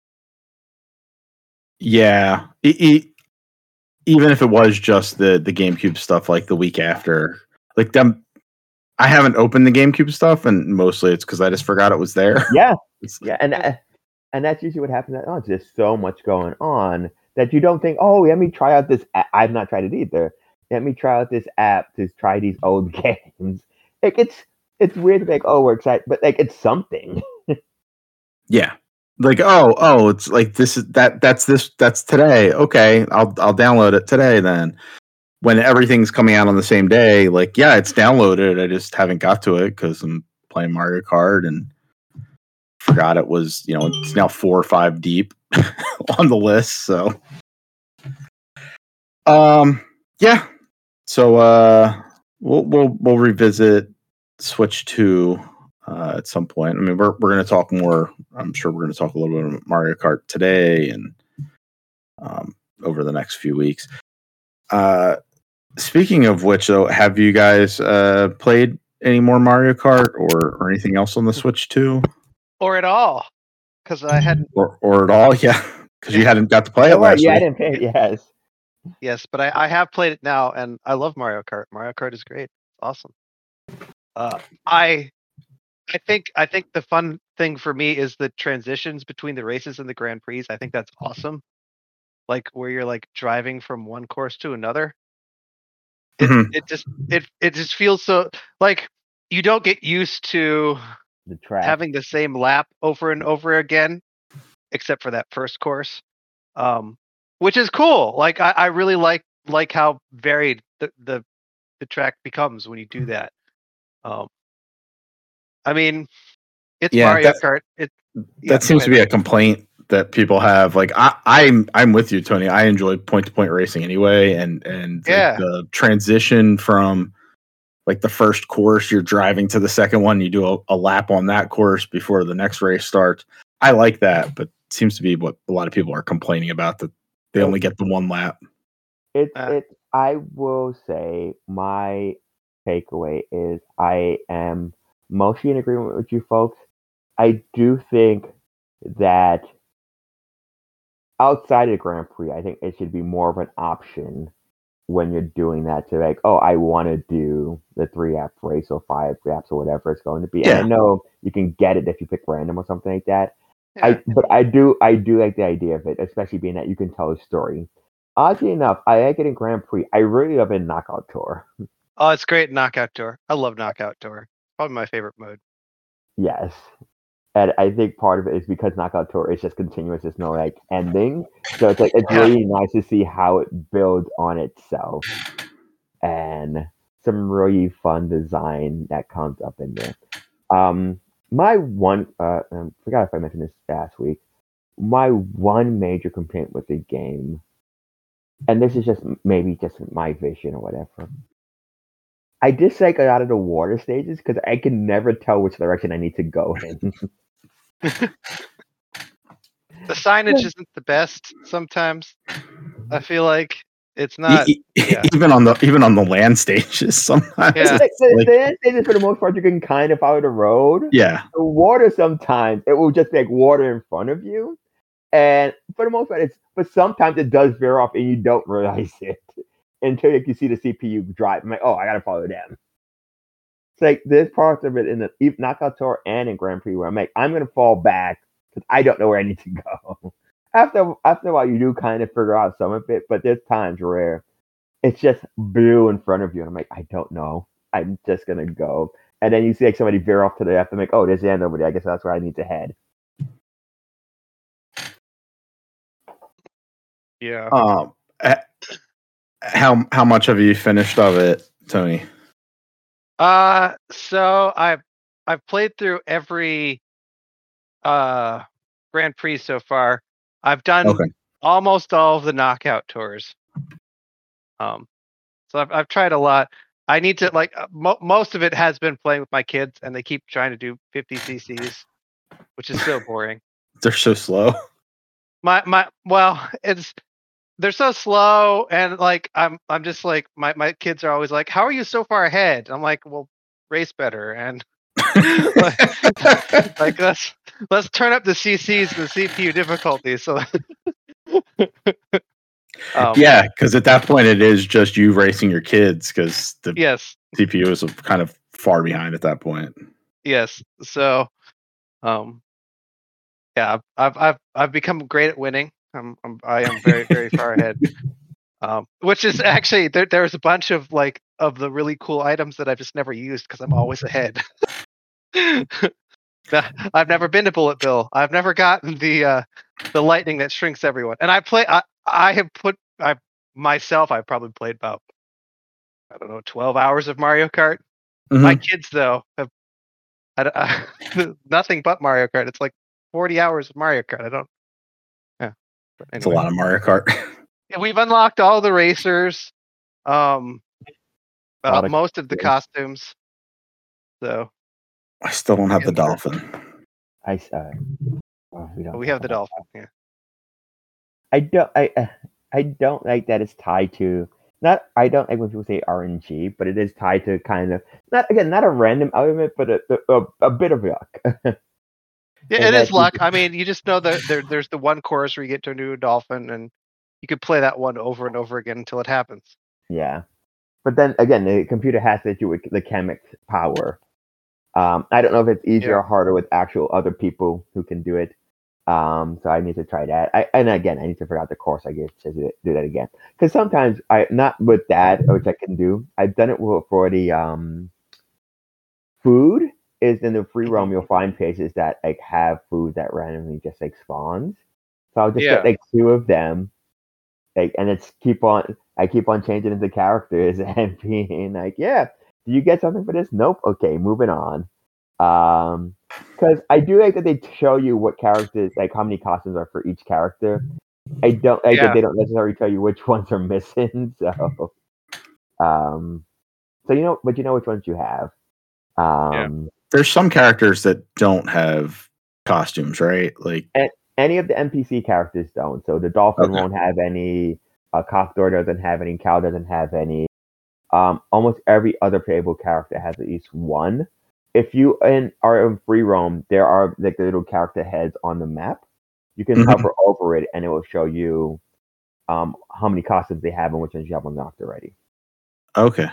Yeah, it, it, even if it was just the the GameCube stuff, like the week after, like them, I haven't opened the GameCube stuff, and mostly it's because I just forgot it was there. Yeah, yeah, and uh, and that's usually what happens. Oh, it's just so much going on that you don't think, oh, let me try out this. A-. I've not tried it either. Let me try out this app to try these old games. Like it's it's weird to be like, oh, we're excited, but like it's something. Yeah, like oh oh, it's like this is that that's this that's today. Okay, I'll I'll download it today then. When everything's coming out on the same day, like yeah, it's downloaded. I just haven't got to it because I'm playing Mario Kart and forgot it was, you know, it's now four or five deep on the list. So, um, yeah. So, uh, we'll we'll we'll revisit Switch two uh, at some point. I mean, we're we're going to talk more. I'm sure we're going to talk a little bit about Mario Kart today and um, over the next few weeks. Uh, speaking of which, though, have you guys uh, played any more Mario Kart or or anything else on the Switch two? Or at all, because I hadn't. Or or at all, yeah, because you hadn't got to play You it know what? last Yeah, I week. didn't pay it. Yes. Yes, but I, I have played it now, and I love Mario Kart. Mario Kart is great, awesome. Uh, I I think I think the fun thing for me is the transitions between the races and the Grand Prix. I think that's awesome. Like where you're like driving from one course to another. It Mhm. it just it it just feels so like you don't get used to The track. having the same lap over and over again, except for that first course, um, which is cool. Like I, I really like like how varied the, the the track becomes when you do that. Um, I mean, it's Yeah, Mario that Kart. It yeah, that go seems to ahead. be a complaint that people have. Like I, I'm I'm with you, Tony. I enjoy point to point racing anyway, and and like Yeah. the transition from like the first course you're driving to the second one, you do a, a lap on that course before the next race starts. I like that, but it seems to be what a lot of people are complaining about, that they only get the one lap. It's Uh, it. I will say my takeaway is I am mostly in agreement with you folks. I do think that outside of Grand Prix, I think it should be more of an option when you're doing that to like, oh, I want to do the three app race or five apps or whatever it's going to be. And I Yeah. know you can get it if you pick random or something like that. yeah. I but I do I do like the idea of it, especially being that you can tell a story. Oddly enough, I like it in Grand Prix. I really love it in Knockout Tour. Oh, it's great in Knockout Tour. I love Knockout Tour. Probably my favorite mode. Yes. And I think part of it is because Knockout Tour is just continuous. There's no like ending, so it's like it's Yeah. really nice to see how it builds on itself, and some really fun design that comes up in there. Um, my one, uh, I forgot if I mentioned this last week. My one major complaint with the game, and this is just maybe just my vision or whatever. I dislike a lot of the water stages because I can never tell which direction I need to go in. The signage isn't the best sometimes. I feel like it's E- not. e- yeah. Even on the even on the land stages, sometimes. Yeah. Like, it's the, like- the land stages, for the most part, you can kind of follow the road. yeah, The water sometimes it will just be like water in front of you, and for the most part, it's but sometimes it does veer off and you don't realize it until like, you see the C P U drive. I'm like, oh, I gotta follow them. It's like there's parts of it in the even Knockout Tour and in Grand Prix where I'm like, I'm gonna fall back because I don't know where I need to go. After after a while, you do kind of figure out some of it, but there's times where it's just blue in front of you, and I'm like, I don't know. I'm just gonna go, and then you see like somebody veer off to the left. I'm like, oh, there's the end over there. I guess that's where I need to head. Yeah. um, eh, how how much have you finished of it, Tony? Uh, so I've I've played through every uh Grand Prix so far. I've done Okay. almost all of the knockout tours. Um, so I've I've tried a lot. I need to like uh, mo- most of it has been playing with my kids, and they keep trying to do fifty C Cs, which is so boring. They're so slow. My my well, it's they're so slow, and like I'm I'm just like my my kids are always like, how are you so far ahead? I'm like, well, race better, and like, like let's let's turn up the C Cs and the C P U difficulty. So um, Yeah, because at that point it is just you racing your kids because the yes, C P U is kind of far behind at that point. yes. So um, yeah, I've I've I've I've become great at winning. I'm, I'm I am very very far ahead. Um, which is actually there. There's a bunch of like of the really cool items that I've just never used because I'm always ahead. I've never been to Bullet Bill. I've never gotten the uh, the lightning that shrinks everyone. And I play. I I have put I myself. I've probably played about I don't know twelve hours of Mario Kart. My Mhm. kids though have I, I, nothing but Mario Kart. It's like forty hours of Mario Kart. I don't. Yeah. But It's a anyway. lot of Mario Kart. Yeah, we've unlocked all the racers, um, uh, Lot of most of the costumes. costumes. So I still don't have the Yeah. dolphin. I uh, oh, we don't we talk have the about dolphin. Yeah. I don't I uh, I don't like that it's tied to not I don't like when people say R N G, but it is tied to kind of not again not a random element, but a a, a bit of luck. Yeah, And it is that- luck. I mean, you just know that there, there's the one course where you get to a new dolphin, and you could play that one over and over again until it happens. Yeah, but then again, the computer has to do with the chemic power. Um, I don't know if it's easier Yeah. or harder with actual other people who can do it. Um, so I need to try that. I, and again, I need to figure out the course I get to do, do that again. Because sometimes I not with that, which I can do. I've done it with, for the um, food. Is in the free roam, Mhm. you'll find places that like have food that randomly just like spawns. So I'll just Yeah. get like two of them, like, and it's keep on. I keep on changing into characters and being like, yeah, do you get something for this? Nope. Okay, moving on. Um, because I do like that they show you what characters, like how many costumes are for each character. I don't like Yeah. that they don't necessarily tell you which ones are missing. So, um, so you know, but you know which ones you have. Um, There's some characters that don't have costumes, right? Like any of the N P C characters don't. So the dolphin Okay. won't have any. Uh, Cawthor doesn't have any. Cow doesn't have any. Um, almost every other playable character has at least one. If you in, are in free roam, there are like the little character heads on the map. You can Mhm. hover over it, and it will show you um, how many costumes they have and which ones you have unlocked already. Okay.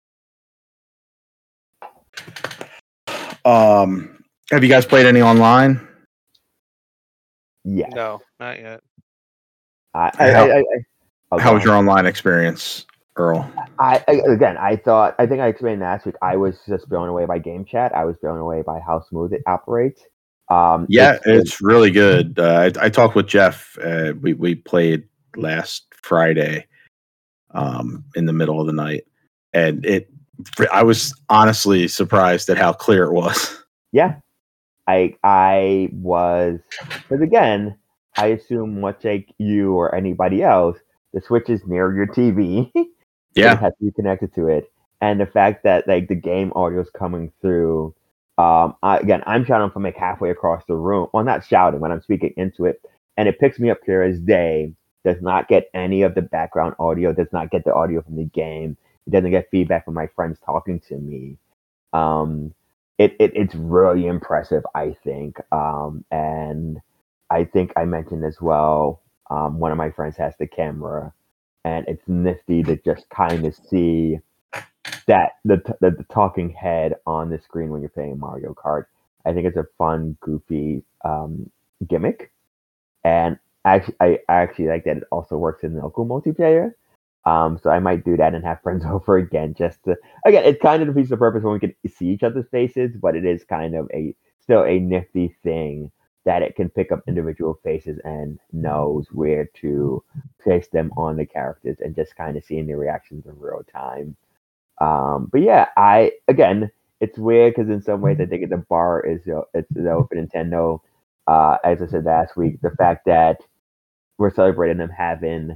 Um, have you guys played any online? Yes. No, not yet. I, I, How- I, I, oh, How go was on. your online experience, Earl? I, I again, I thought I think I explained last week. I was just blown away by game chat. I was blown away by how smooth it operates. Um, Yeah, it's, it's really good. Uh, I, I talked with Jeff. Uh, we we played last Friday, um, in the middle of the night, and it. I was honestly surprised at how clear it was. yeah, I I was because again, I assume much like you or anybody else, the switch is near your T V. Yeah, It has to be connected to it, and the fact that like the game audio is coming through. Um, I, again, I'm shouting from like halfway across the room. Well, not shouting when I'm speaking into it, and it picks me up clear as day. Does not get any of the background audio. Does not get the audio from the game. It doesn't get feedback from my friends talking to me. Um, it, it it's really impressive, I think. Um, and I think I mentioned as well. Um, one of my friends has the camera, and it's nifty to just kind of see that the, the the talking head on the screen when you're playing Mario Kart. I think it's a fun, goofy um, gimmick, and actually, I actually like that it also works in local multiplayer. Um, so I might do that and have friends over again, just to again. It's kind of defeats the purpose when we can see each other's faces, but it is kind of a still a nifty thing that it can pick up individual faces and knows where to place them on the characters and just kind of seeing their reactions in real time. Um, but yeah, I again, it's weird because in some ways I think the bar is uh, it's low for Nintendo. Uh, as I said last week, the fact that we're celebrating them having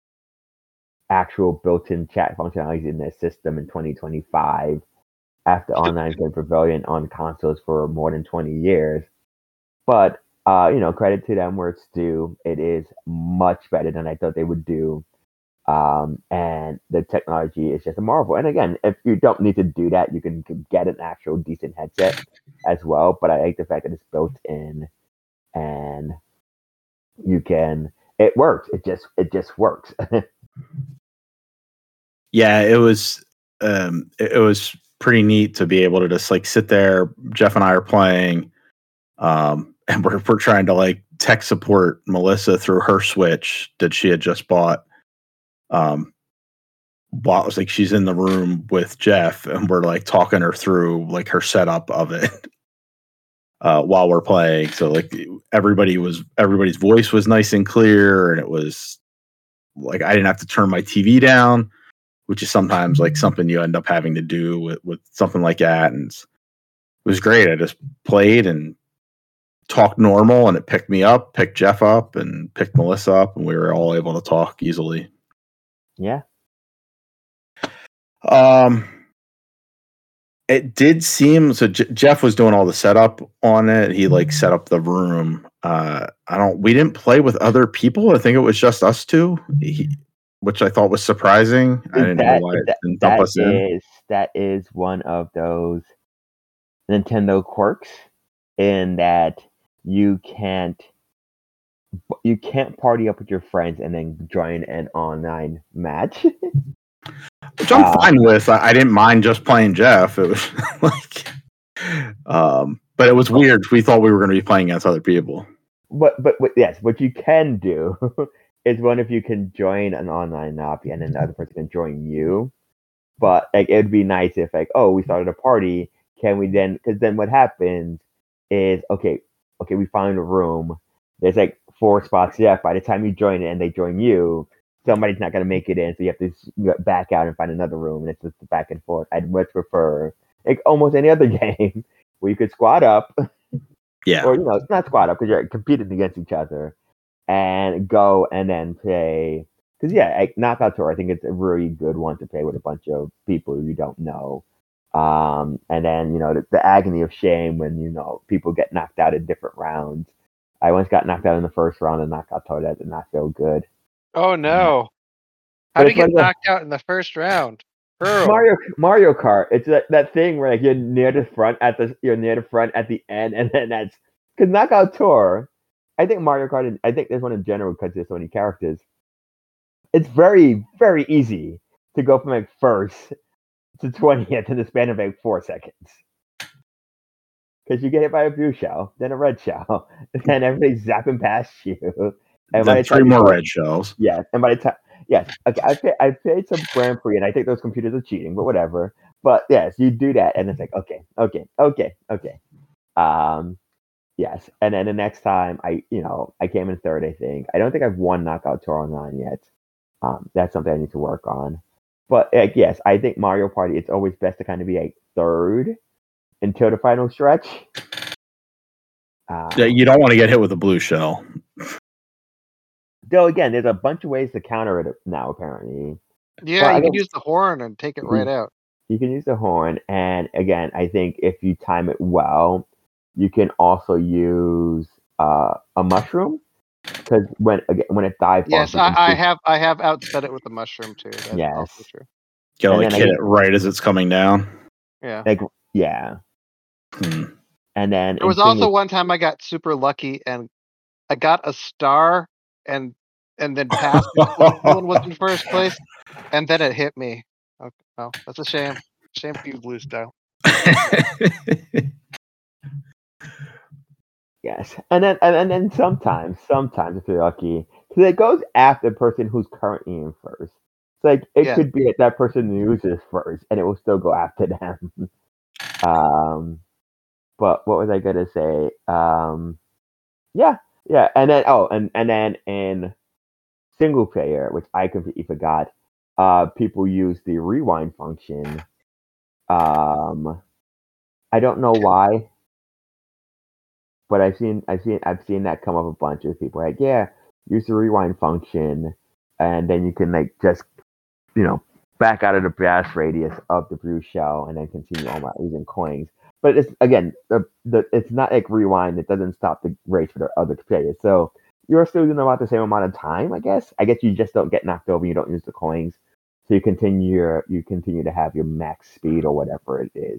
actual built-in chat functionality in their system in twenty twenty-five after online game prevalent on consoles for more than twenty years. But uh, you know, credit to them where it's due. It is much better than I thought they would do. Um, and the technology is just a marvel. And again, if you don't need to do that, you can, can get an actual decent headset as well. But I like the fact that it's built in, and you can. It works. It just it just works. yeah, it was. Um, it, it was pretty neat to be able to just like sit there. Jeff and I are playing, um, and we're we're trying to like tech support Melissa through her Switch that she had just bought. Um, while it was like she's in the room with Jeff, and we're like talking her through like her setup of it uh, while we're playing. So like everybody was everybody's voice was nice and clear, and it was like I didn't have to turn my T V down, which is sometimes like something you end up having to do with, with something like that. And it was great. I just played and talked normal, and it picked me up, picked Jeff up, and picked Melissa up, and we were all able to talk easily. Yeah. Um, it did seem so. J- Jeff was doing all the setup on it. He like set up the room. Uh, I don't. We didn't play with other people. I think it was just us two, he, which I thought was surprising. I didn't that, know why it that, didn't dump that us in. is that is one of those Nintendo quirks in that you can't you can't party up with your friends and then join an online match. Which I'm Uh, fine with. I, I didn't mind just playing Jeff. It was like, um, but it was weird. We thought we were going to be playing against other people. But but, but yes, what you can do is one if you can join an online lobby and then the other person can join you. But like it'd be nice if like, oh, we started a party. Can we then? Because then what happens is okay, okay, we find a room. There's like four spots left. By the time you join it and they join you, somebody's not gonna make it in, so you have to s- back out and find another room, and it's just back and forth. I'd much prefer like almost any other game where you could squad up, Yeah. or you know, not squad up because you're competing against each other, and go and then play. Because yeah, like Knockout Tour, I think it's a really good one to play with a bunch of people you don't know. Um, and then you know the, the agony of shame when you know people get knocked out in different rounds. I once got knocked out in the first round of Knockout Tour. That did not feel good. Oh no! But How did it's you get one of the- knocked out in the first round? Earl. Mario Mario Kart. It's that, that thing where like you're near the front at the you're near the front at the end, and then that's because Knockout Tour. I think Mario Kart. And I think there's one in general because there's so many characters. It's very very easy to go from like first to twentieth in the span of like four seconds. Because you get hit by a blue shell, then a red shell, and everybody's zapping past you. And by Then the three time you more go- red shells. Yes, and by the time, yes, okay, I pay, I played some Grand Prix, and I think those computers are cheating, but whatever. But yes, you do that, and it's like, okay, okay, okay, okay. Um, Yes, and then the next time I, you know, I came in third. I think I don't think I've won Knockout Tour Online yet. Um, that's something I need to work on. But like, yes, I think Mario Party. It's always best to kind of be like third until the final stretch. Um, Yeah, you don't want to get hit with a blue shell. Though again, there's a bunch of ways to counter it now. Apparently, Yeah, Well, I you can guess- use the horn and take it Mhm. right out. you can use the horn, and again, I think if you time it well, you can also use uh, a mushroom because when again, when it dive Yes, bombs, you can I, I shoot- have I have outsped it with the mushroom too. That's Yes. also true. You gotta And like then I hit guess- it right as it's coming down. Yeah. like yeah, Hmm. and then There was in also single- one time I got super lucky and I got a star and and then passed because someone was in first place, and then it hit me. Okay, well, that's a shame. Shame for you, Blue Style. yes, and then and, and then sometimes, sometimes if you're lucky, because it goes after the person who's currently in first. It's like it Yeah. could be that that person loses first, and it will still go after them. um, but what was I gonna say? Um, yeah, yeah, and then oh, and and then in single player, which I completely forgot, uh, people use the rewind function. Um, I don't know why, but I've seen I've seen I've seen that come up a bunch of people like, yeah, use the rewind function, and then you can like just you know back out of the blast radius of the blue shell and then continue on without losing coins. But it's again the the it's not like rewind. It doesn't stop the race for the other players. So you're still doing about the same amount of time, I guess. I guess you just don't get knocked over. You don't use the coins, so you continue your, you continue to have your max speed or whatever it is.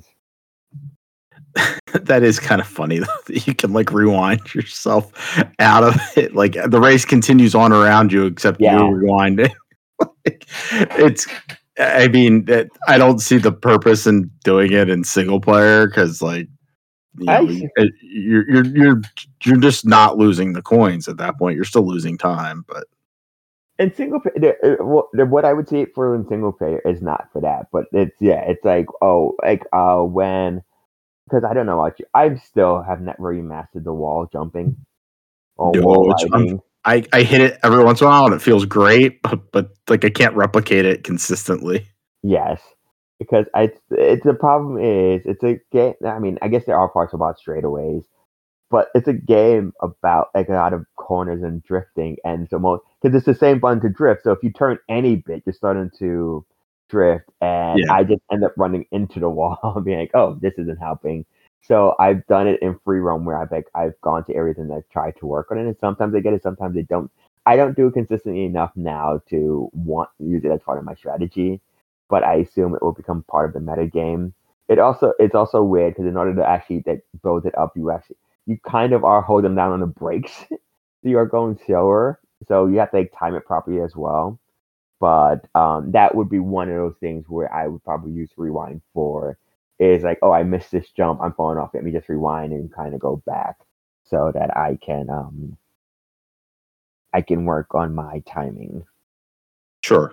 That is kind of funny though, that you can like rewind yourself out of it. Like the race continues on around you, except Yeah. you rewind it. Like, it's. I mean, it, I don't see the purpose in doing it in single player because, like, you I know, see. it, you're you're you're you're just not losing the coins at that point. You're still losing time, but In single player, what I would say for in single player is not for that, but it's yeah, it's like oh, like uh when because I don't know about you, I still have not really mastered the wall jumping or No, wall it's- I'm- riding. I, I hit it every once in a while and it feels great, but, but like I can't replicate it consistently. Yes, because I it's the problem is it's a game. I mean, I guess there are parts about straightaways, but it's a game about like a lot of corners and drifting, and so most because it's the same button to drift. So if you turn any bit, you're starting to drift, and Yeah. I just end up running into the wall and being like, "Oh, this isn't helping." So I've done it in free roam where I've like I've gone to areas and I've tried to work on it, and sometimes I get it, sometimes I don't. I don't do it consistently enough now to want to use it as part of my strategy, but I assume it will become part of the meta game. It also it's also weird because in order to actually like, build it up, you actually you kind of are holding down on the brakes. So you are going slower. So you have to like time it properly as well. But um, that would be one of those things where I would probably use rewind for is like, oh, I missed this jump, I'm falling off. Let me just rewind and kind of go back so that I can um I can work on my timing. Sure.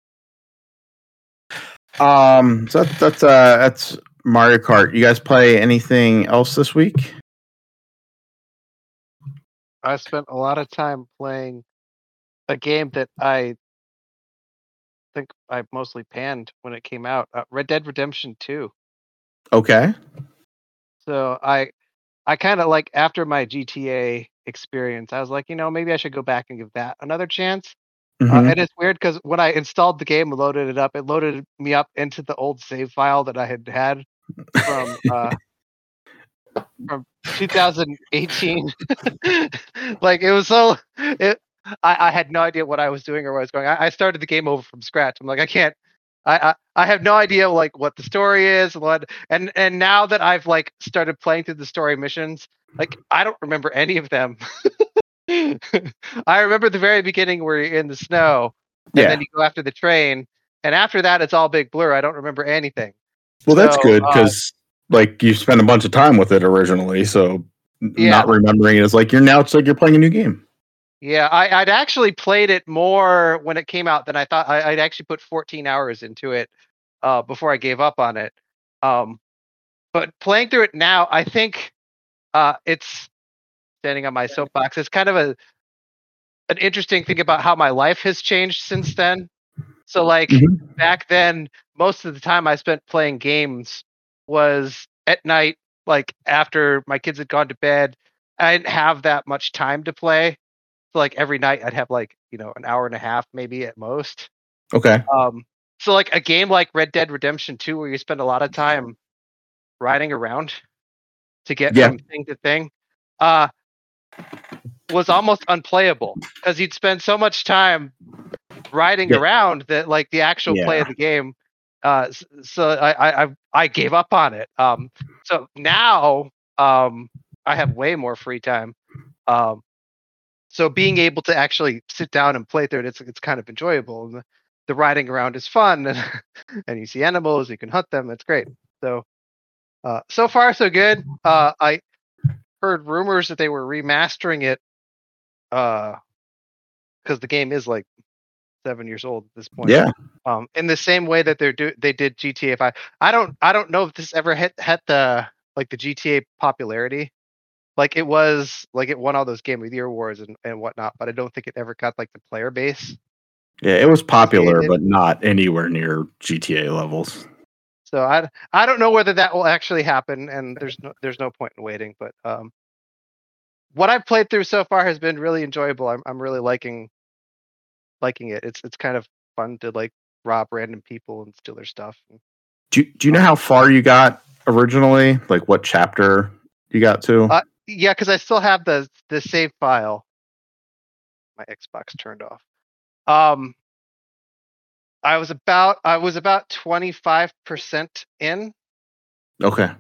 Um, so that, that's uh that's Mario Kart. You guys play anything else this week? I spent a lot of time playing a game that I think I mostly panned when it came out, uh, Red Dead Redemption two. Okay. So I I kind of like after my G T A experience, I was like, you know, maybe I should go back and give that another chance. Uh, Mhm. and it's weird because when I installed the game and loaded it up, it loaded me up into the old save file that I had had from uh, from two thousand eighteen. Like it was so it. I, I had no idea what I was doing or where I was going. I, I started the game over from scratch. I'm like, I can't. I, I I have no idea like what the story is, what and and now that I've like started playing through the story missions, like I don't remember any of them. I remember the very beginning where you're in the snow, and Yeah. then you go after the train, and after that it's all big blur. I don't remember anything. Well, that's So, good uh, because like you spent a bunch of time with it originally, so n- Yeah. not remembering it is like you're now it's like you're playing a new game. Yeah, I, I'd actually played it more when it came out than I thought. I, I'd actually put fourteen hours into it uh, before I gave up on it. Um, but playing through it now, I think uh, it's standing on my soapbox. It's kind of a an interesting thing about how my life has changed since then. So like Mhm. back then, most of the time I spent playing games was at night, like after my kids had gone to bed. I didn't have that much time to play. So like every night I'd have like, you know, an hour and a half maybe at most. Okay. Um so like a game like Red Dead Redemption two where you spend a lot of time riding around to get Yeah. from thing to thing, uh was almost unplayable because you'd spend so much time riding Yeah. around that like the actual play Yeah. of the game. Uh, s- so I, I I I gave up on it. Um, so now um, I have way more free time. Um, so being able to actually sit down and play through it, it's it's kind of enjoyable. And the, the riding around is fun, and, and you see animals, you can hunt them. It's great. So uh, so far so good. Uh, I heard rumors that they were remastering it uh, because the game is like seven years old at this point. Yeah. Um, in the same way that they're do they did G T A five. I don't I don't know if this ever hit hit the like the G T A popularity. Like it was like it won all those Game of the Year awards and, and whatnot, but I don't think it ever got like the player base. Yeah. It was G T A popular, did. but not anywhere near G T A levels. So I I don't know whether that will actually happen, and there's no there's no point in waiting. But um, what I've played through so far has been really enjoyable. I'm I'm really liking liking it. It's it's kind of fun to like rob random people and steal their stuff. Do you, do you know how far you got originally? Like what chapter you got to? Uh, yeah, because I still have the the save file. My Xbox turned off. Um, I was about I was about twenty five percent in. Okay.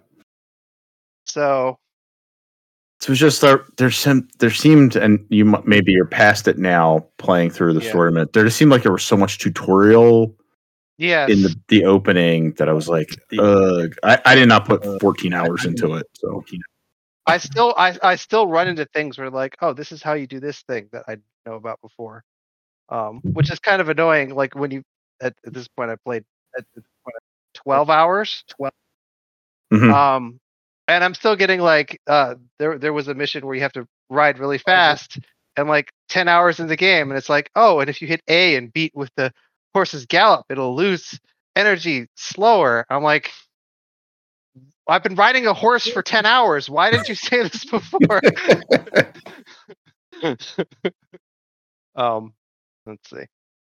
So So it's just there. There some there seemed, and you m- maybe you're past it now, playing through the Yeah. story mode. There just seemed like there was so much tutorial yes, in the, the opening that I was like, ugh. I, I did not put fourteen hours into it. So I still I I still run into things where like, oh, this is how you do this thing that I didn't know about before. Um, which is kind of annoying. Like when you at, at this point I played at this point, twelve hours. Mhm. Um, and I'm still getting like uh there there was a mission where you have to ride really fast and like ten hours in the game and it's like, oh, and if you hit A and beat with the horse's gallop, it'll lose energy slower. I'm like, I've been riding a horse for ten hours. Why didn't you say this before? um let's see.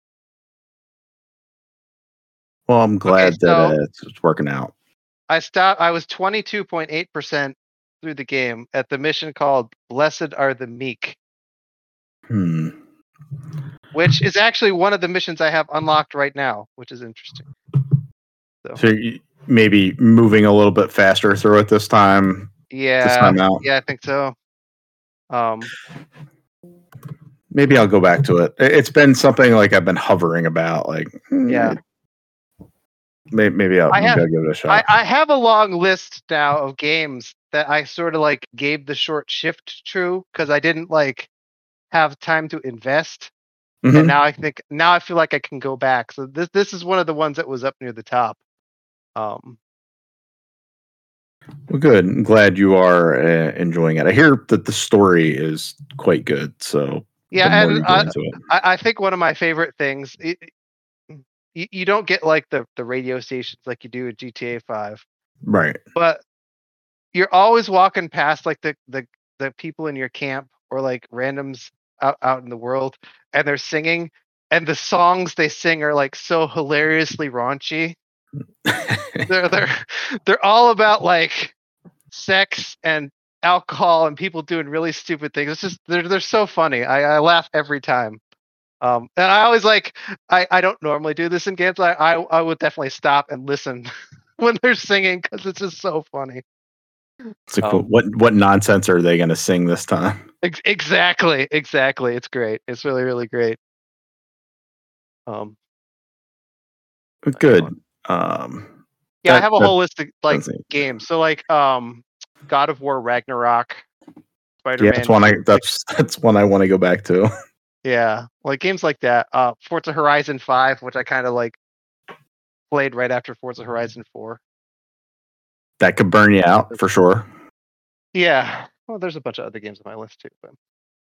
well, I'm glad so- that uh, it's, it's working out. I stopped I was twenty-two point eight percent through the game at the mission called Blessed Are the Meek. Hmm. Which is actually one of the missions I have unlocked right now, which is interesting. So, So you, maybe moving a little bit faster through it this time. yeah, time out. yeah, I think so. Um, Maybe I'll go back to it. It- It's been something like I've been hovering about. Like, hmm, yeah, maybe, maybe I'll, I have- maybe I'll give it a shot. I, I have a long list now of games that I sort of like gave the short shift to because I didn't like have time to invest, Mhm. and now I think now I feel like I can go back. So this this is one of the ones that was up near the top. Um, Well, good. I'm glad you are uh, enjoying it. I hear that the story is quite good. So yeah, the more and you get I, into it. I I think one of my favorite things. It, you, you don't get like the, the radio stations like you do in G T A five, Right. but you're always walking past like the, the, the people in your camp or like randoms out, out in the world and they're singing and the songs they sing are like so hilariously raunchy. they're they're they're all about like sex and alcohol and people doing really stupid things. It's just they're they're so funny. I, I laugh every time. Um, and I always like I, I don't normally do this in games. I I, I would definitely stop and listen when they're singing because it's just so funny. It's like, Um, what what nonsense are they going to sing this time? Ex- exactly, exactly. It's great. It's really really great. Um, Good. Um, yeah, I that- have a that whole list of like sounds neat. games. So like um, God of War Ragnarok, Spider Yeah, Man. that's one I that's that's one I want to go back to. Yeah, like games like that. Uh, Forza Horizon five, which I kind of like played right after Forza Horizon four. That could burn you out for sure. Yeah, well, there's a bunch of other games on my list too. But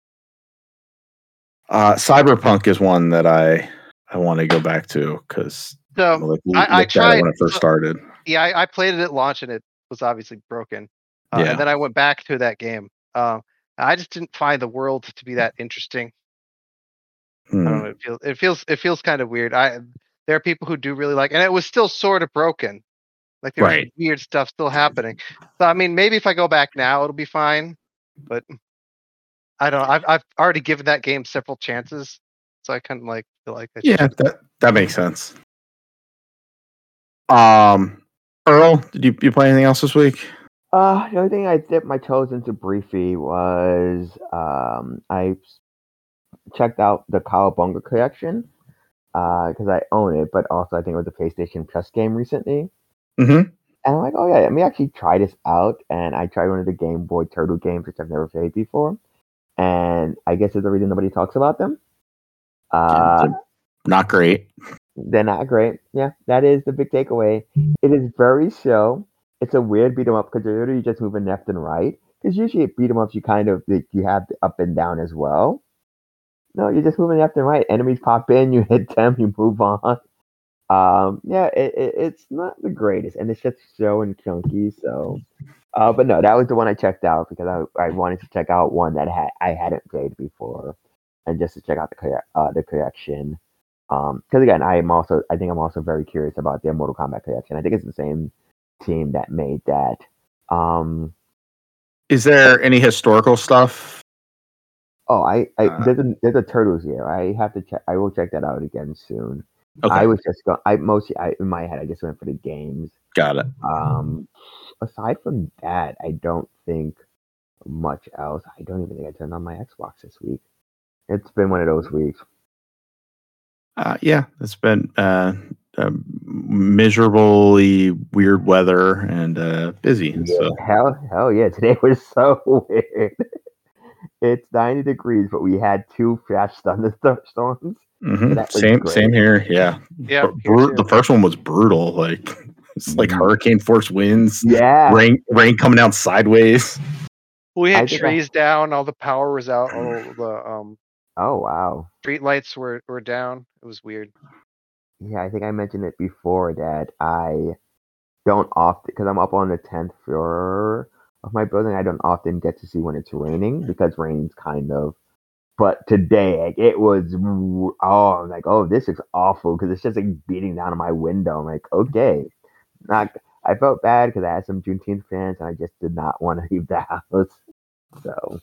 Uh, Cyberpunk is one that I I want to go back to because so like, I, I looked at it tried when it first so- started. yeah, I, I played it at launch and it was obviously broken. Uh, Yeah. And then I went back to that game. Um, I just didn't find the world to be that interesting. Hmm. I don't know. It feels it feels it feels kind of weird. I there are people who do really like, and it was still sort of broken. Like there was Right. weird stuff still happening. So I mean, maybe if I go back now, it'll be fine. But I don't know. I've I've already given that game several chances, so I kind of like feel like I Yeah, should. that that makes sense. Um, Earl, did you you play anything else this week? Uh, the only thing I dipped my toes into briefly was um, I checked out the Cowabunga collection because I own it, but also I think it was a PlayStation Plus game recently. Mm-hmm. And I'm like, oh yeah, let me actually try this out. And I tried one of the Game Boy Turtle games, which I've never played before. And I guess there's the reason nobody talks about them. Uh, Not great. They're not great. Yeah, that is the big takeaway. It is very slow. It's a weird beat 'em up because you're literally just moving left and right. Because usually at beat 'em ups, you kind of like, you have the up and down as well. No, you're just moving left and right. Enemies pop in, you hit them, you move on. Um, yeah, it, it, it's not the greatest, and it's just slow and chunky. So, uh, but no, that was the one I checked out because I I wanted to check out one that had I hadn't played before, and just to check out the colle- uh, the collection. Um, because again, I am also I think I'm also very curious about their Mortal Kombat collection. I think it's the same team that made that. Um, Is there any historical stuff? oh, I, I Uh, there's a there's a Turtles here. I have to check. I will check that out again soon. Okay, I was just going. I mostly I, in my head I just went for the games. got it. Um, aside from that, I don't think much else. I don't even think I turned on my Xbox this week. It's been one of those weeks. Uh, yeah, it's been uh, uh, miserably weird weather and uh, busy. Yeah, So hell, hell yeah! Today was so weird. It's ninety degrees, but we had two flash thunderstorms. mhm, So that was same great. same here. Yeah, Yeah, Br- here bru- too. the first one was brutal. Like it's like Mhm. hurricane force winds, Yeah, rain rain coming down sideways. We I had think I- trees down. All the power was out. All the um oh wow. street lights were were down. It was weird. Yeah, I think I mentioned it before that I don't often because I'm up on the tenth floor of my building. I don't often get to see when it's raining because rain's kind of. But today, like, it was oh, I'm like, oh, this is awful because it's just like beating down on my window. I'm like, okay, not. I felt bad because I had some Juneteenth plans and I just did not want to leave the house. So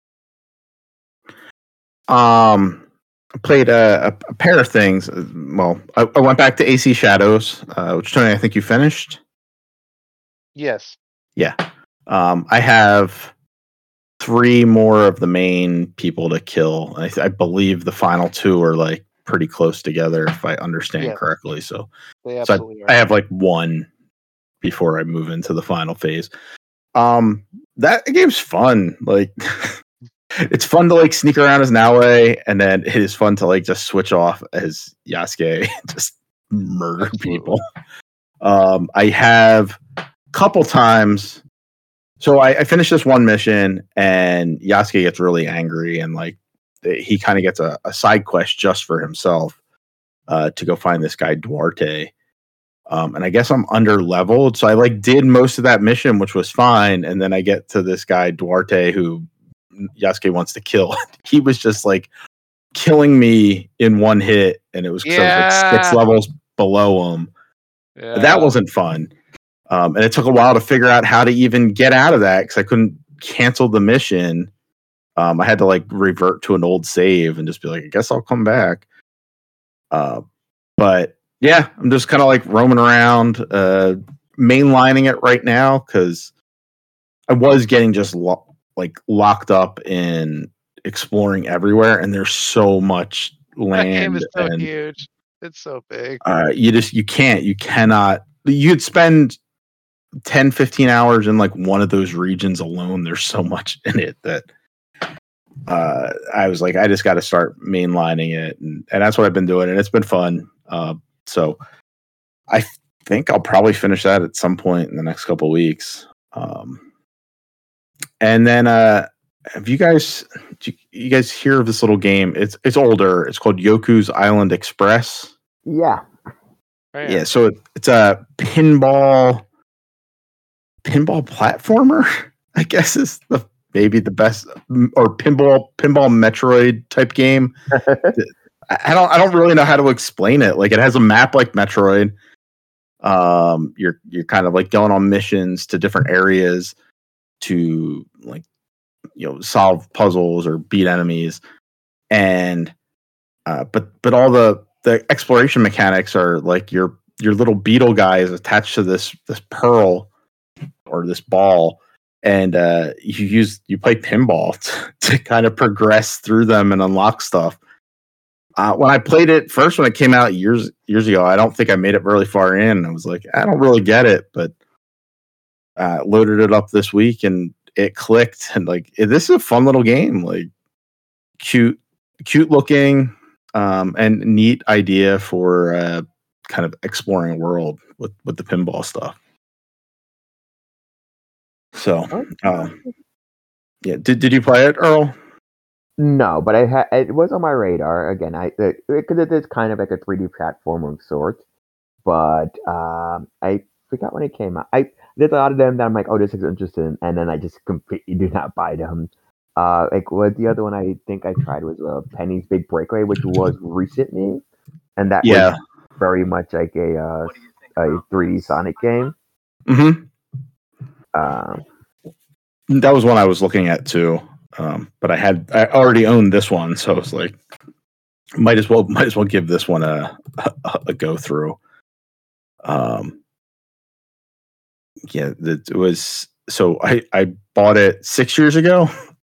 Um, I played a, a, a pair of things. Well, I, I went back to A C Shadows, uh, which Tony, I think you finished. Yes. Yeah. Um, I have three more of the main people to kill. I, I believe the final two are like pretty close together, if I understand Yeah. correctly. So, They so absolutely I, I are. have like one before I move into the final phase. Um, that game's fun. Like, it's fun to like sneak around as Naue, and then it is fun to like just switch off as Yasuke, just murder Absolutely. people. Um, I have a couple times. So I, I finished this one mission, and Yasuke gets really angry, and like he kind of gets a, a side quest just for himself uh, to go find this guy Duarte. Um, and I guess I'm under leveled, so I like did most of that mission, which was fine. And then I get to this guy Duarte who Yasuke wants to kill. He was just like killing me in one hit, and it was because I was like six Yeah. levels below him. Yeah. That wasn't fun. Um, and it took a while to figure out how to even get out of that because I couldn't cancel the mission. Um, I had to like revert to an old save and just be like, I guess I'll come back. Uh, but yeah, I'm just kind of like roaming around, uh, mainlining it right now because I was getting just lo- like locked up in exploring everywhere, and there's so much That game land is so and huge. It's so big. uh, you just you can't you cannot you'd spend ten fifteen hours in like one of those regions alone. There's so much in it that uh I was like, I just got to start mainlining it, and, and that's what I've been doing, and it's been fun. Uh so I think I'll probably finish that at some point in the next couple weeks. Um And then, uh, have you guys you, you guys hear of this little game? It's it's older. It's called Yoku's Island Express. Yeah. Oh, yeah. Yeah, so it, it's a pinball pinball platformer, I guess is the maybe the best, or pinball pinball Metroid type game. I don't I don't really know how to explain it. Like, it has a map like Metroid. Um, you're you're kind of like going on missions to different areas to, like, you know, solve puzzles or beat enemies, and uh, but but all the the exploration mechanics are like your your little beetle guy is attached to this this pearl or this ball, and uh, you use you play pinball to, to kind of progress through them and unlock stuff. Uh, when I played it first, when it came out years years ago, I don't think I made it really far in. I was like, I don't really get it, but uh, loaded it up this week and it clicked. And like, this is a fun little game, like cute, cute looking, um, and neat idea for uh, kind of exploring a world with with the pinball stuff. So, uh, yeah, did did you play it, Earl? No, but I had it was on my radar again. I because it, it is kind of like a three D platformer of sorts, but um, I forgot when it came out. I there's a lot of them that I'm like, oh, this is interesting, and then I just completely do not buy them. Uh, like what the other one I think I tried was uh, Penny's Big Breakaway, which was recently, and that Yeah. was very much like a uh, a three D Sonic game. Mm-hmm. Um, That was one I was looking at too. Um, but I had I already owned this one, so it's like might as well might as well give this one a a, a go through. Um, yeah, it, it was so I I bought it six years ago.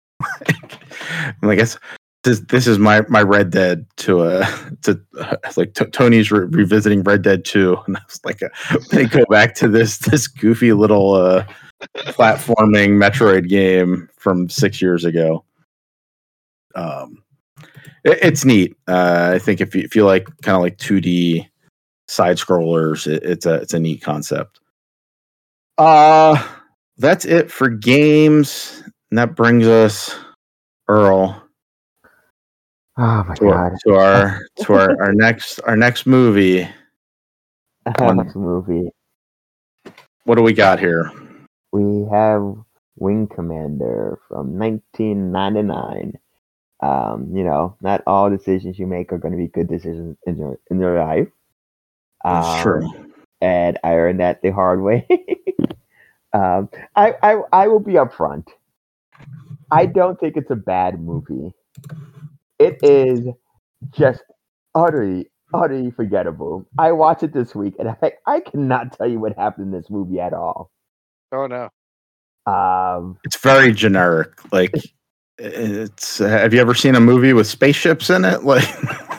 And I guess this this is my my Red Dead to uh to uh, like t- Tony's re- revisiting Red Dead two, and I was like, uh, they go back to this this goofy little uh. platforming Metroid game from six years ago. Um, it, it's neat. Uh, I think if you, if you like kind of like two D side scrollers, it, it's a it's a neat concept. Uh that's it for games, and that brings us, Earl, oh my to, god! to our to our, our next our next movie. Next movie. What do we got here? We have Wing Commander from nineteen ninety-nine. Um, you know, not all decisions you make are going to be good decisions in your in your life. That's Um, true. And I learned that the hard way. um, I, I I will be upfront. I don't think it's a bad movie. It is just utterly, utterly forgettable. I watched it this week, and I I cannot tell you what happened in this movie at all. Oh no. Um, It's very generic. Like, it's. Have you ever seen a movie with spaceships in it? Like,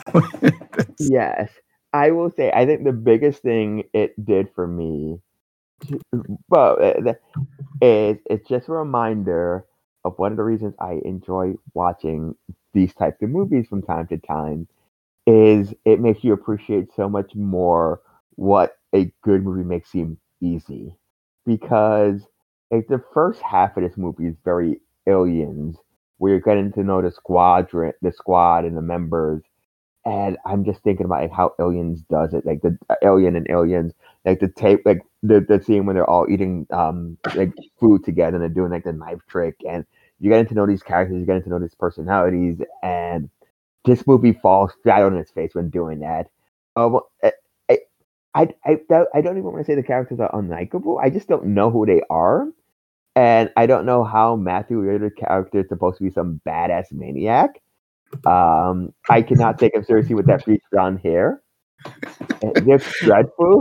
yes, I will say I think the biggest thing it did for me, well, uh, is it's just a reminder of one of the reasons I enjoy watching these types of movies from time to time. Is it makes you appreciate so much more what a good movie makes seem easy, because like the first half of this movie is very Aliens, where you're getting to know the squadron, the squad, and the members. And I'm just thinking about like, how Aliens does it, like the uh, Alien and Aliens, like the tape, like the the scene when they're all eating um like food together and they're doing like the knife trick, and you're getting to know these characters, you're getting to know these personalities, and this movie falls flat on its face when doing that. Um, I, I, I, I I don't even want to say the characters are unlikable. I just don't know who they are. And I don't know how Matthew Lillard's character is supposed to be some badass maniac. Um, I cannot take him seriously with that bleach blonde hair. It looks dreadful.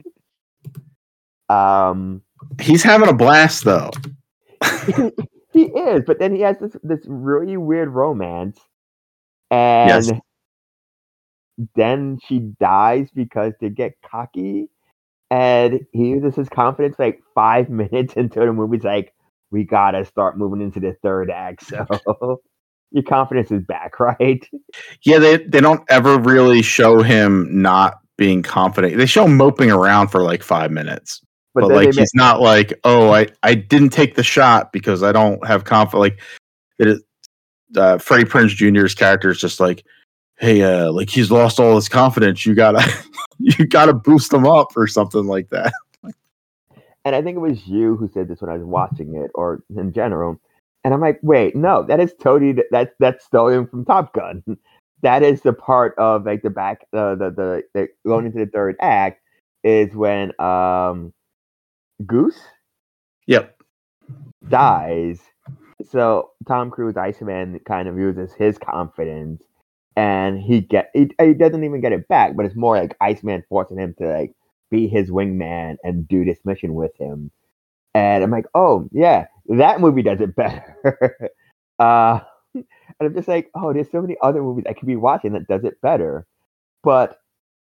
um, he's having a blast though. he, he is, but then he has this this really weird romance, and Yes. then she dies because they get cocky. And he uses his confidence like five minutes into the movie. It's like, we gotta start moving into the third act. So your confidence is back, right? Yeah, they they don't ever really show him not being confident. They show him moping around for like five minutes. but, then like they he's not like, oh, I, I didn't take the shot because I don't have confidence. Like it is, uh, Freddie Prinze Junior's character is just like, hey, uh, like he's lost all his confidence. You gotta you gotta boost him up or something like that. And I think it was you who said this when I was watching it, or in general. And I'm like, wait, no, that is totally that's that's stolen from Top Gun. That is the part of like the back, uh, the the the going into the third act is when um Goose Yep. dies. So Tom Cruise, Iceman, kind of uses his confidence, and he get he, he doesn't even get it back, but it's more like Iceman forcing him to like be his wingman and do this mission with him. And I'm like, oh yeah, that movie does it better. uh, and I'm just like, oh, there's so many other movies I could be watching that does it better. But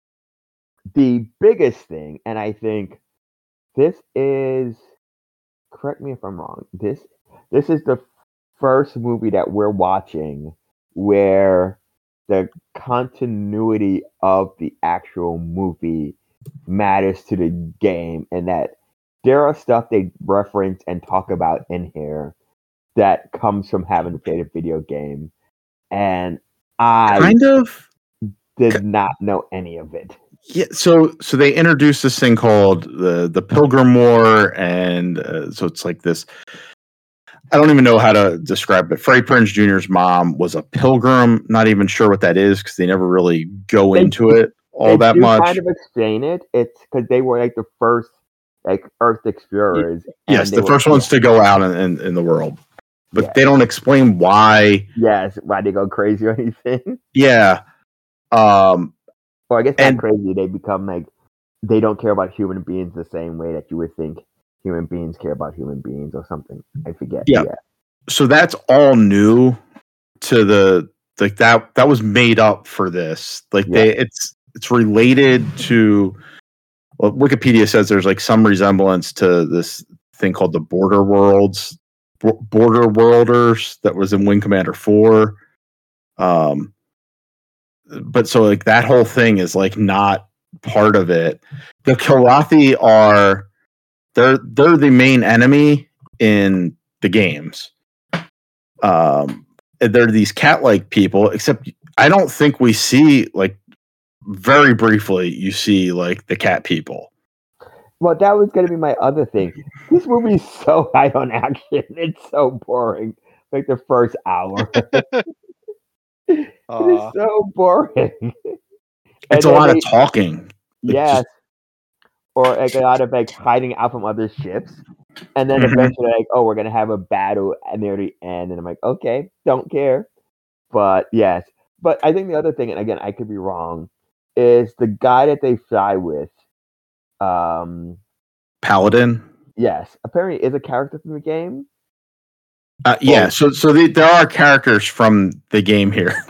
the biggest thing, and I think this is, correct me if I'm wrong, this this is the first movie that we're watching where the continuity of the actual movie matters to the game, and that there are stuff they reference and talk about in here that comes from having played a video game, and I Kind of. did not know any of it. Yeah, so so they introduced this thing called the the Pilgrim War, and uh, so it's like this. I don't even know how to describe it. Freddie Prinze Junior's mom was a pilgrim. Not even sure what that is because they never really go They- into it all They that do much. kind of explain it. It's because they were like the first like Earth explorers. and Yes, they the were- first ones to go out in, in, in the world, but Yeah. they don't explain why. Yes, why they go crazy or anything. Yeah, um, Or I guess not And- crazy. They become like they don't care about human beings the same way that you would think human beings care about human beings or something. I forget. Yeah. so that's all new to the like that that was made up for this. Like they, it's it's related to. Well, Wikipedia says there's like some resemblance to this thing called the Border Worlds, Bo- Border Worlders that was in Wing Commander four. Um, but so like that whole thing is like not part of it. The Kilrathi are they're they're the main enemy in the games. Um, they're these cat-like people, except I don't think we see like very briefly. You see like the cat people. Well, that was going to be my other thing. This movie is so high on action. It's so boring. Like the first hour. It Aw. is so boring. It's a then lot they- of talking. Like, Yes. Or like a lot of like hiding out from other ships. And then Mhm. eventually like, oh, we're gonna have a battle and near the end. And I'm like, okay, don't care. But yes. But I think the other thing, and again, I could be wrong, is the guy that they fly with, um Paladin. yes, apparently is a character from the game. Uh, yeah, so so the, there are characters from the game here.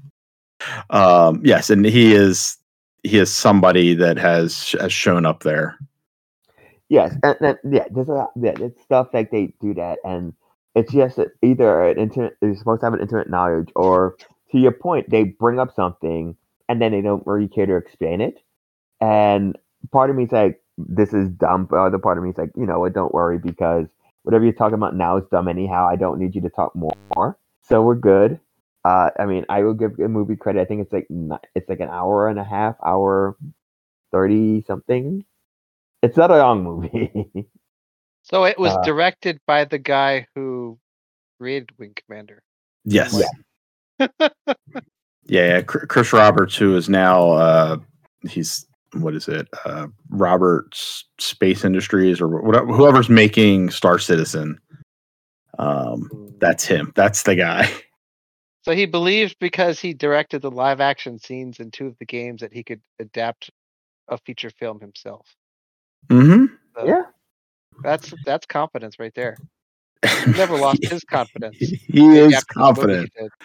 um, yes, and he is he is somebody that has has shown up there. Yes, and, and yeah, there's a lot, yeah, it's stuff like they do that, and it's just that either an internet you're supposed to have an internet knowledge, or to your point, they bring up something and then they don't really care to explain it. And part of me is like, this is dumb. But other part of me is like, you know what? Don't worry because whatever you're talking about now is dumb anyhow. I don't need you to talk more. So we're good. Uh, I mean, I will give a movie credit. I think it's like not, it's like an hour and a half, hour thirty something. It's not a long movie. So it was Uh, directed by the guy who created Wing Commander. Yes. Yeah. yeah, yeah. Chr- Chris Roberts, who is now uh, he's what is it? Uh, Roberts Space Industries or whatever, whoever's making Star Citizen. Um, that's him. That's the guy. So he believed because he directed the live action scenes in two of the games that he could adapt a feature film himself. Mm-hmm. So Yeah. That's that's confidence right there. He never lost his confidence. He Maybe is after this movie confident. he did.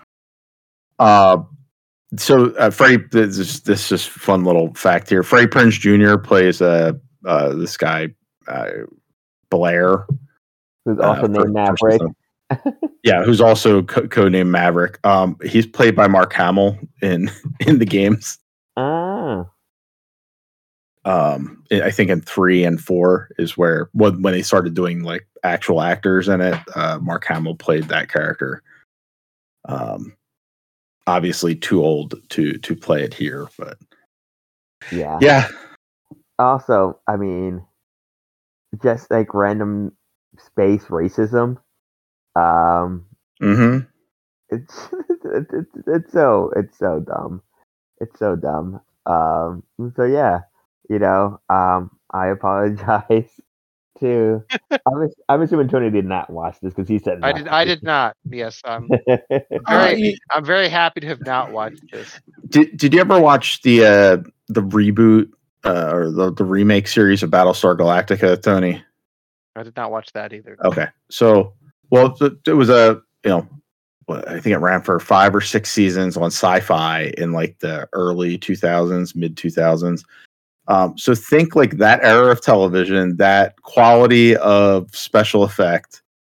Uh, so uh, Freddie, this is this is just fun little fact here. Freddie Prinze Junior plays uh, uh this guy uh, Blair, Who's uh, also for- named for Maverick. some- yeah, who's also co- codenamed Maverick. Um, he's played by Mark Hamill in in the games. Ah. Um, I think in three and four is where when when they started doing like actual actors in it. Uh, Mark Hamill played that character. Um, obviously too old to to play it here, but Yeah. yeah. Also, I mean, just like random space racism. Um, Mm-hmm. it's, it's it's it's so it's so dumb. It's so dumb. Um, so yeah, you know, um, I apologize to. I'm, ass- I'm assuming Tony did not watch this because he said I not did. I to. did not. Yes, I'm Uh, very. y- I'm very happy to have not watched this. did Did you ever watch the uh, the reboot uh, or the the remake series of Battlestar Galactica, Tony? I did not watch that either. Okay, so well, it, it was a you know, what, I think it ran for five or six seasons on Sci-Fi in like the early two thousands, mid two thousands. Um, so think like that era of television, that quality of special effect,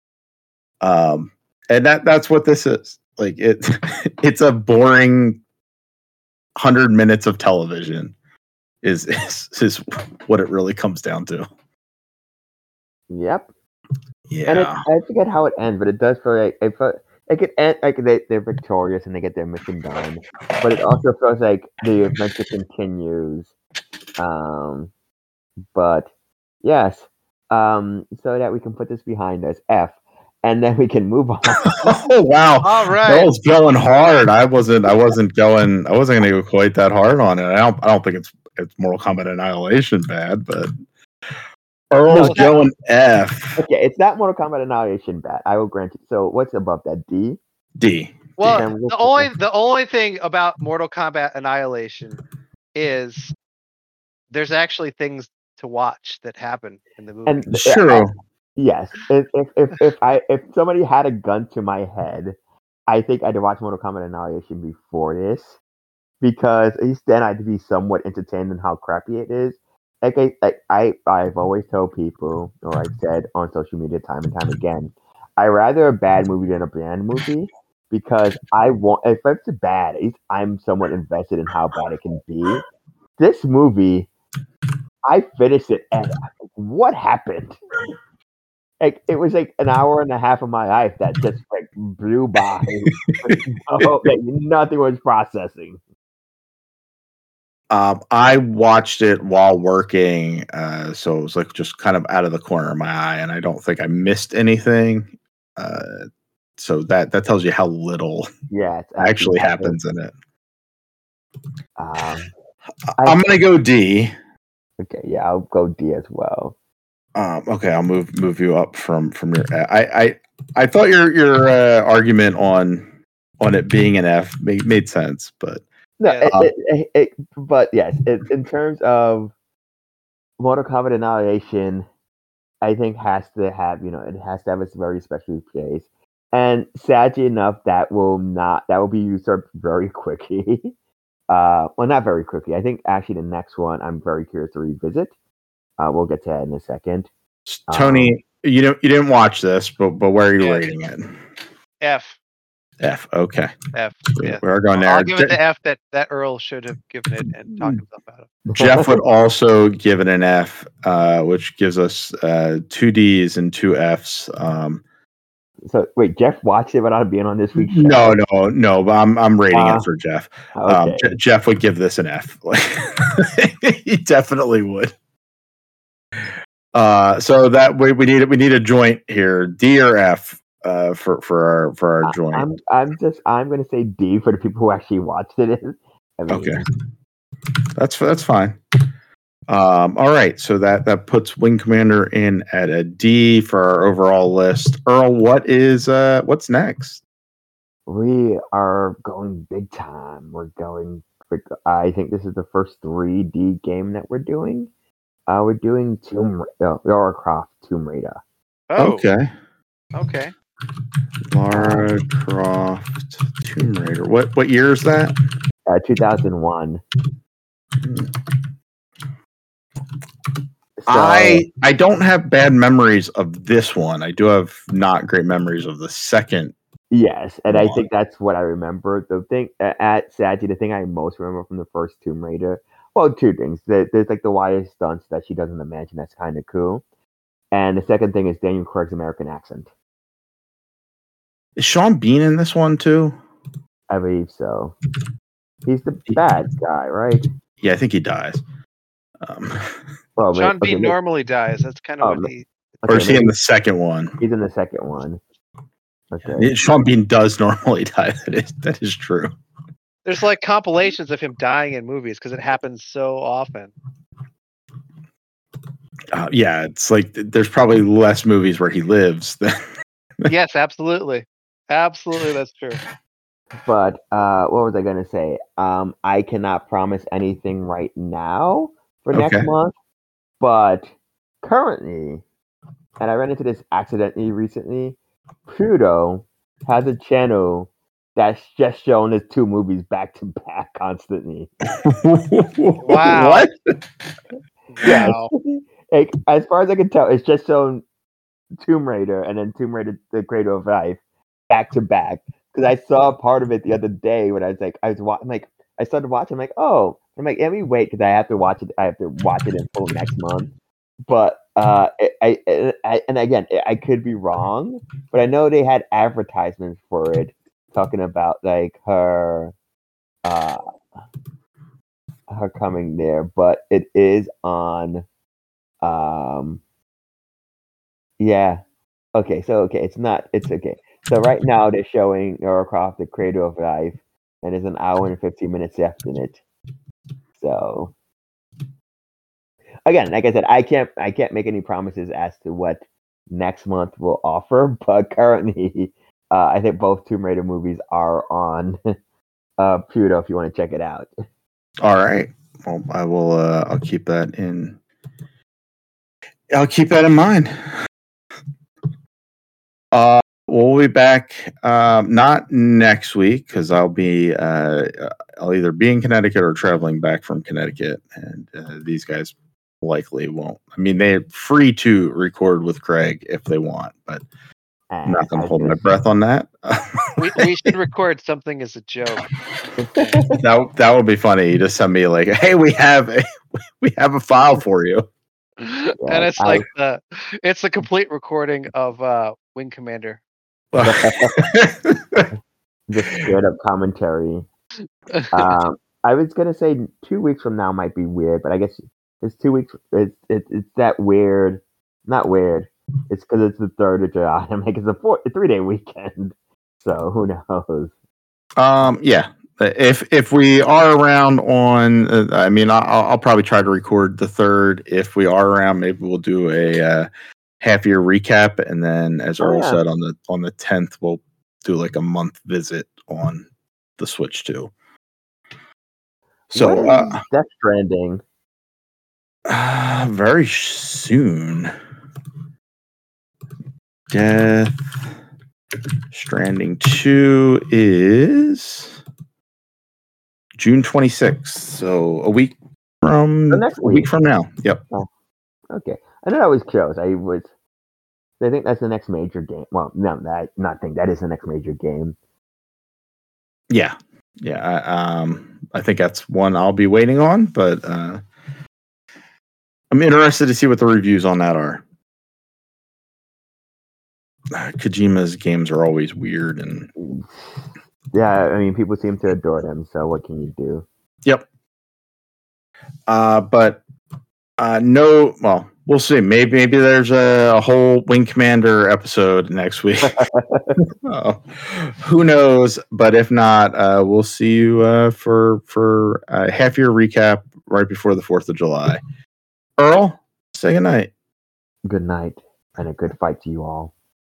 um, and that that's what this is. Like it, it's a boring hundred minutes of television. Is, is is what it really comes down to. Yep. Yeah. And it, I forget how it ends, but it does feel like it, feel, it could end like they, they're victorious and they get their mission done. But it also feels like the adventure continues. Um, but yes, um, so that we can put this behind us, F, and then we can move on. Oh wow! All right. Bill's going hard. I wasn't. I wasn't going. I wasn't going to go quite that hard on it. I don't. I don't think it's it's Mortal Kombat Annihilation bad, but Earl's No, that- going F. Okay, it's not Mortal Kombat Annihilation bad. I will grant you. So what's above that? D. D. Well, Then we'll- the only the only thing about Mortal Kombat Annihilation is there's actually things to watch that happen in the movie. And True. yes, if if if, if I if somebody had a gun to my head, I think I'd watch Mortal Kombat Annihilation before this, because at least then I'd be somewhat entertained in how crappy it is. Like I like I I've always told people, or I've said on social media time and time again, I rather a bad movie than a bland movie, because I want if it's bad, at least I'm somewhat invested in how bad it can be. This movie, I finished it and what happened? Like it was like an hour and a half of my life that just like blew by. Oh, like nothing was processing. Um, I watched it while working, uh, so it was like just kind of out of the corner of my eye, and I don't think I missed anything. Uh, so that that tells you how little Yeah, it's actually happens in it. Um, I'm gonna go D. okay, yeah, I'll go D as well. Um, okay, I'll move move you up from from your. I I I thought your your uh, argument on on it being an F made made sense, but No, Yeah. it, it, it, it, but yes, it, in terms of Mortal Kombat Annihilation, I think has to have you know it has to have its very special place, and sadly enough, that will not that will be usurped very quickly. uh, well, not very quickly. I think actually the next one I'm very curious to revisit. Uh, we'll get to that in a second. Tony, Um, you don't you didn't watch this, but but where are you Yeah. rating it? F. F. Okay, F. we, Yeah. we are going there. I'll give it Je- the F that, that Earl should have given it and talked himself out of. Jeff would also give it an F, uh, which gives us uh, two D's and two Fs. Um, So wait, Jeff watched it without being on this week's show. no, no, no. But I'm I'm rating Uh, it for Jeff. Okay. Um, Je- Jeff would give this an F. He definitely would. Uh, so that we we need we need a joint here, D or F, uh, for for our for our joint. I'm I'm just I'm gonna say D for the people who actually watched it. I mean, Okay, that's that's fine. Um, all right, so that that puts Wing Commander in at a D for our overall list. Earl, what is uh what's next? we are going big time. We're going. I think this is the first three D game that we're doing. Uh, we're doing Tomb Ra- uh, Lara Croft Tomb Raider. Oh, Okay, okay. Lara Croft Tomb Raider. What what year is that? Uh, two thousand one. So, I I don't have bad memories of this one. I do have not great memories of the second. yes, and I One. think that's what I remember. The thing uh, at Sadie, the thing I most remember from the first Tomb Raider well, two things. There, there's like the wire stunts that she doesn't imagine. That's kind of cool. And the second thing is Daniel Craig's American accent. Is Sean Bean in this one too? I believe so. He's the bad guy, right? Yeah, I think he dies. Um, well, Sean okay, Bean maybe, normally dies. That's kind of Oh, what he. okay, or is he maybe in the second one? He's in the second one. Okay. Yeah, Sean Bean does normally die. That is that is true. There's like compilations of him dying in movies because it happens so often. Uh, yeah, it's like there's probably less movies where he lives than. Yes, absolutely, absolutely, that's true. But uh, what was I going to say? Um, I cannot promise anything right now for next Okay. month, but currently, and I ran into this accidentally recently, Pluto has a channel that's just showing his two movies back to back constantly. Wow. What? Yes. Wow. Like, as far as I can tell, it's just showing Tomb Raider and then Tomb Raider: The Cradle of Life back to back. Because I saw part of it the other day when I was like, I was watching, like, I started watching. I'm like, oh, I'm like, let me wait because I have to watch it. I have to watch it in full next month. But uh, I, I, I, and again, I could be wrong, but I know they had advertisements for it talking about like her, uh, her coming there. But it is on, um, yeah, okay. So okay, it's not. It's okay. So right now they're showing Lara Croft: The Cradle of Life, and there's an hour and fifteen minutes left in it. So again, like I said, I can't I can't make any promises as to what next month will offer, but currently, uh, I think both Tomb Raider movies are on uh, Pluto if you want to check it out. All right. Well, I will. Uh, I'll keep that in. I'll keep that in mind. Uh, we'll be back. Um, not next week because I'll be. Uh, I'll either be in Connecticut or traveling back from Connecticut, and uh, these guys likely won't. I mean, they're free to record with Craig if they want, but I'm not going to hold my breath on that. we, we should record something as a joke. that that would be funny. You just send me like, "Hey, we have a we have a file for you," and it's I- like the it's a complete recording of uh, Wing Commander. Just straight up commentary. Um, I was gonna say two weeks from now might be weird, but I guess it's two weeks. It's it's, it's that weird. Not weird. It's because it's the third of July. I'm like, it's a four, a three day weekend. So who knows? um, yeah. If if we are around on, uh, I mean, I'll, I'll probably try to record the third. If we are around, maybe we'll do a uh, half year recap, and then, as Oh, Earl yeah. said, on the on the tenth, we'll do like a month visit on the Switch too. So, When is uh, Death Stranding. uh, very soon. Death Stranding two is June twenty-sixth. So a week from The next a week week. from now. Yep. Okay, I know that was close. I was. I think that's the next major game. Well, no, that not think that is the next major game. Yeah. Yeah. I, um, I think that's one I'll be waiting on, but uh, I'm interested to see what the reviews on that are. Uh, Kojima's games are always weird, and Yeah, I mean, people seem to adore them. So what can you do? yep. Uh, but uh, no, well, we'll see. Maybe maybe there's a, a whole Wing Commander episode next week. uh, who knows? But if not, uh, we'll see you uh, for for a half year recap right before the Fourth of July. Earl, say goodnight. Good night and a good fight to you all.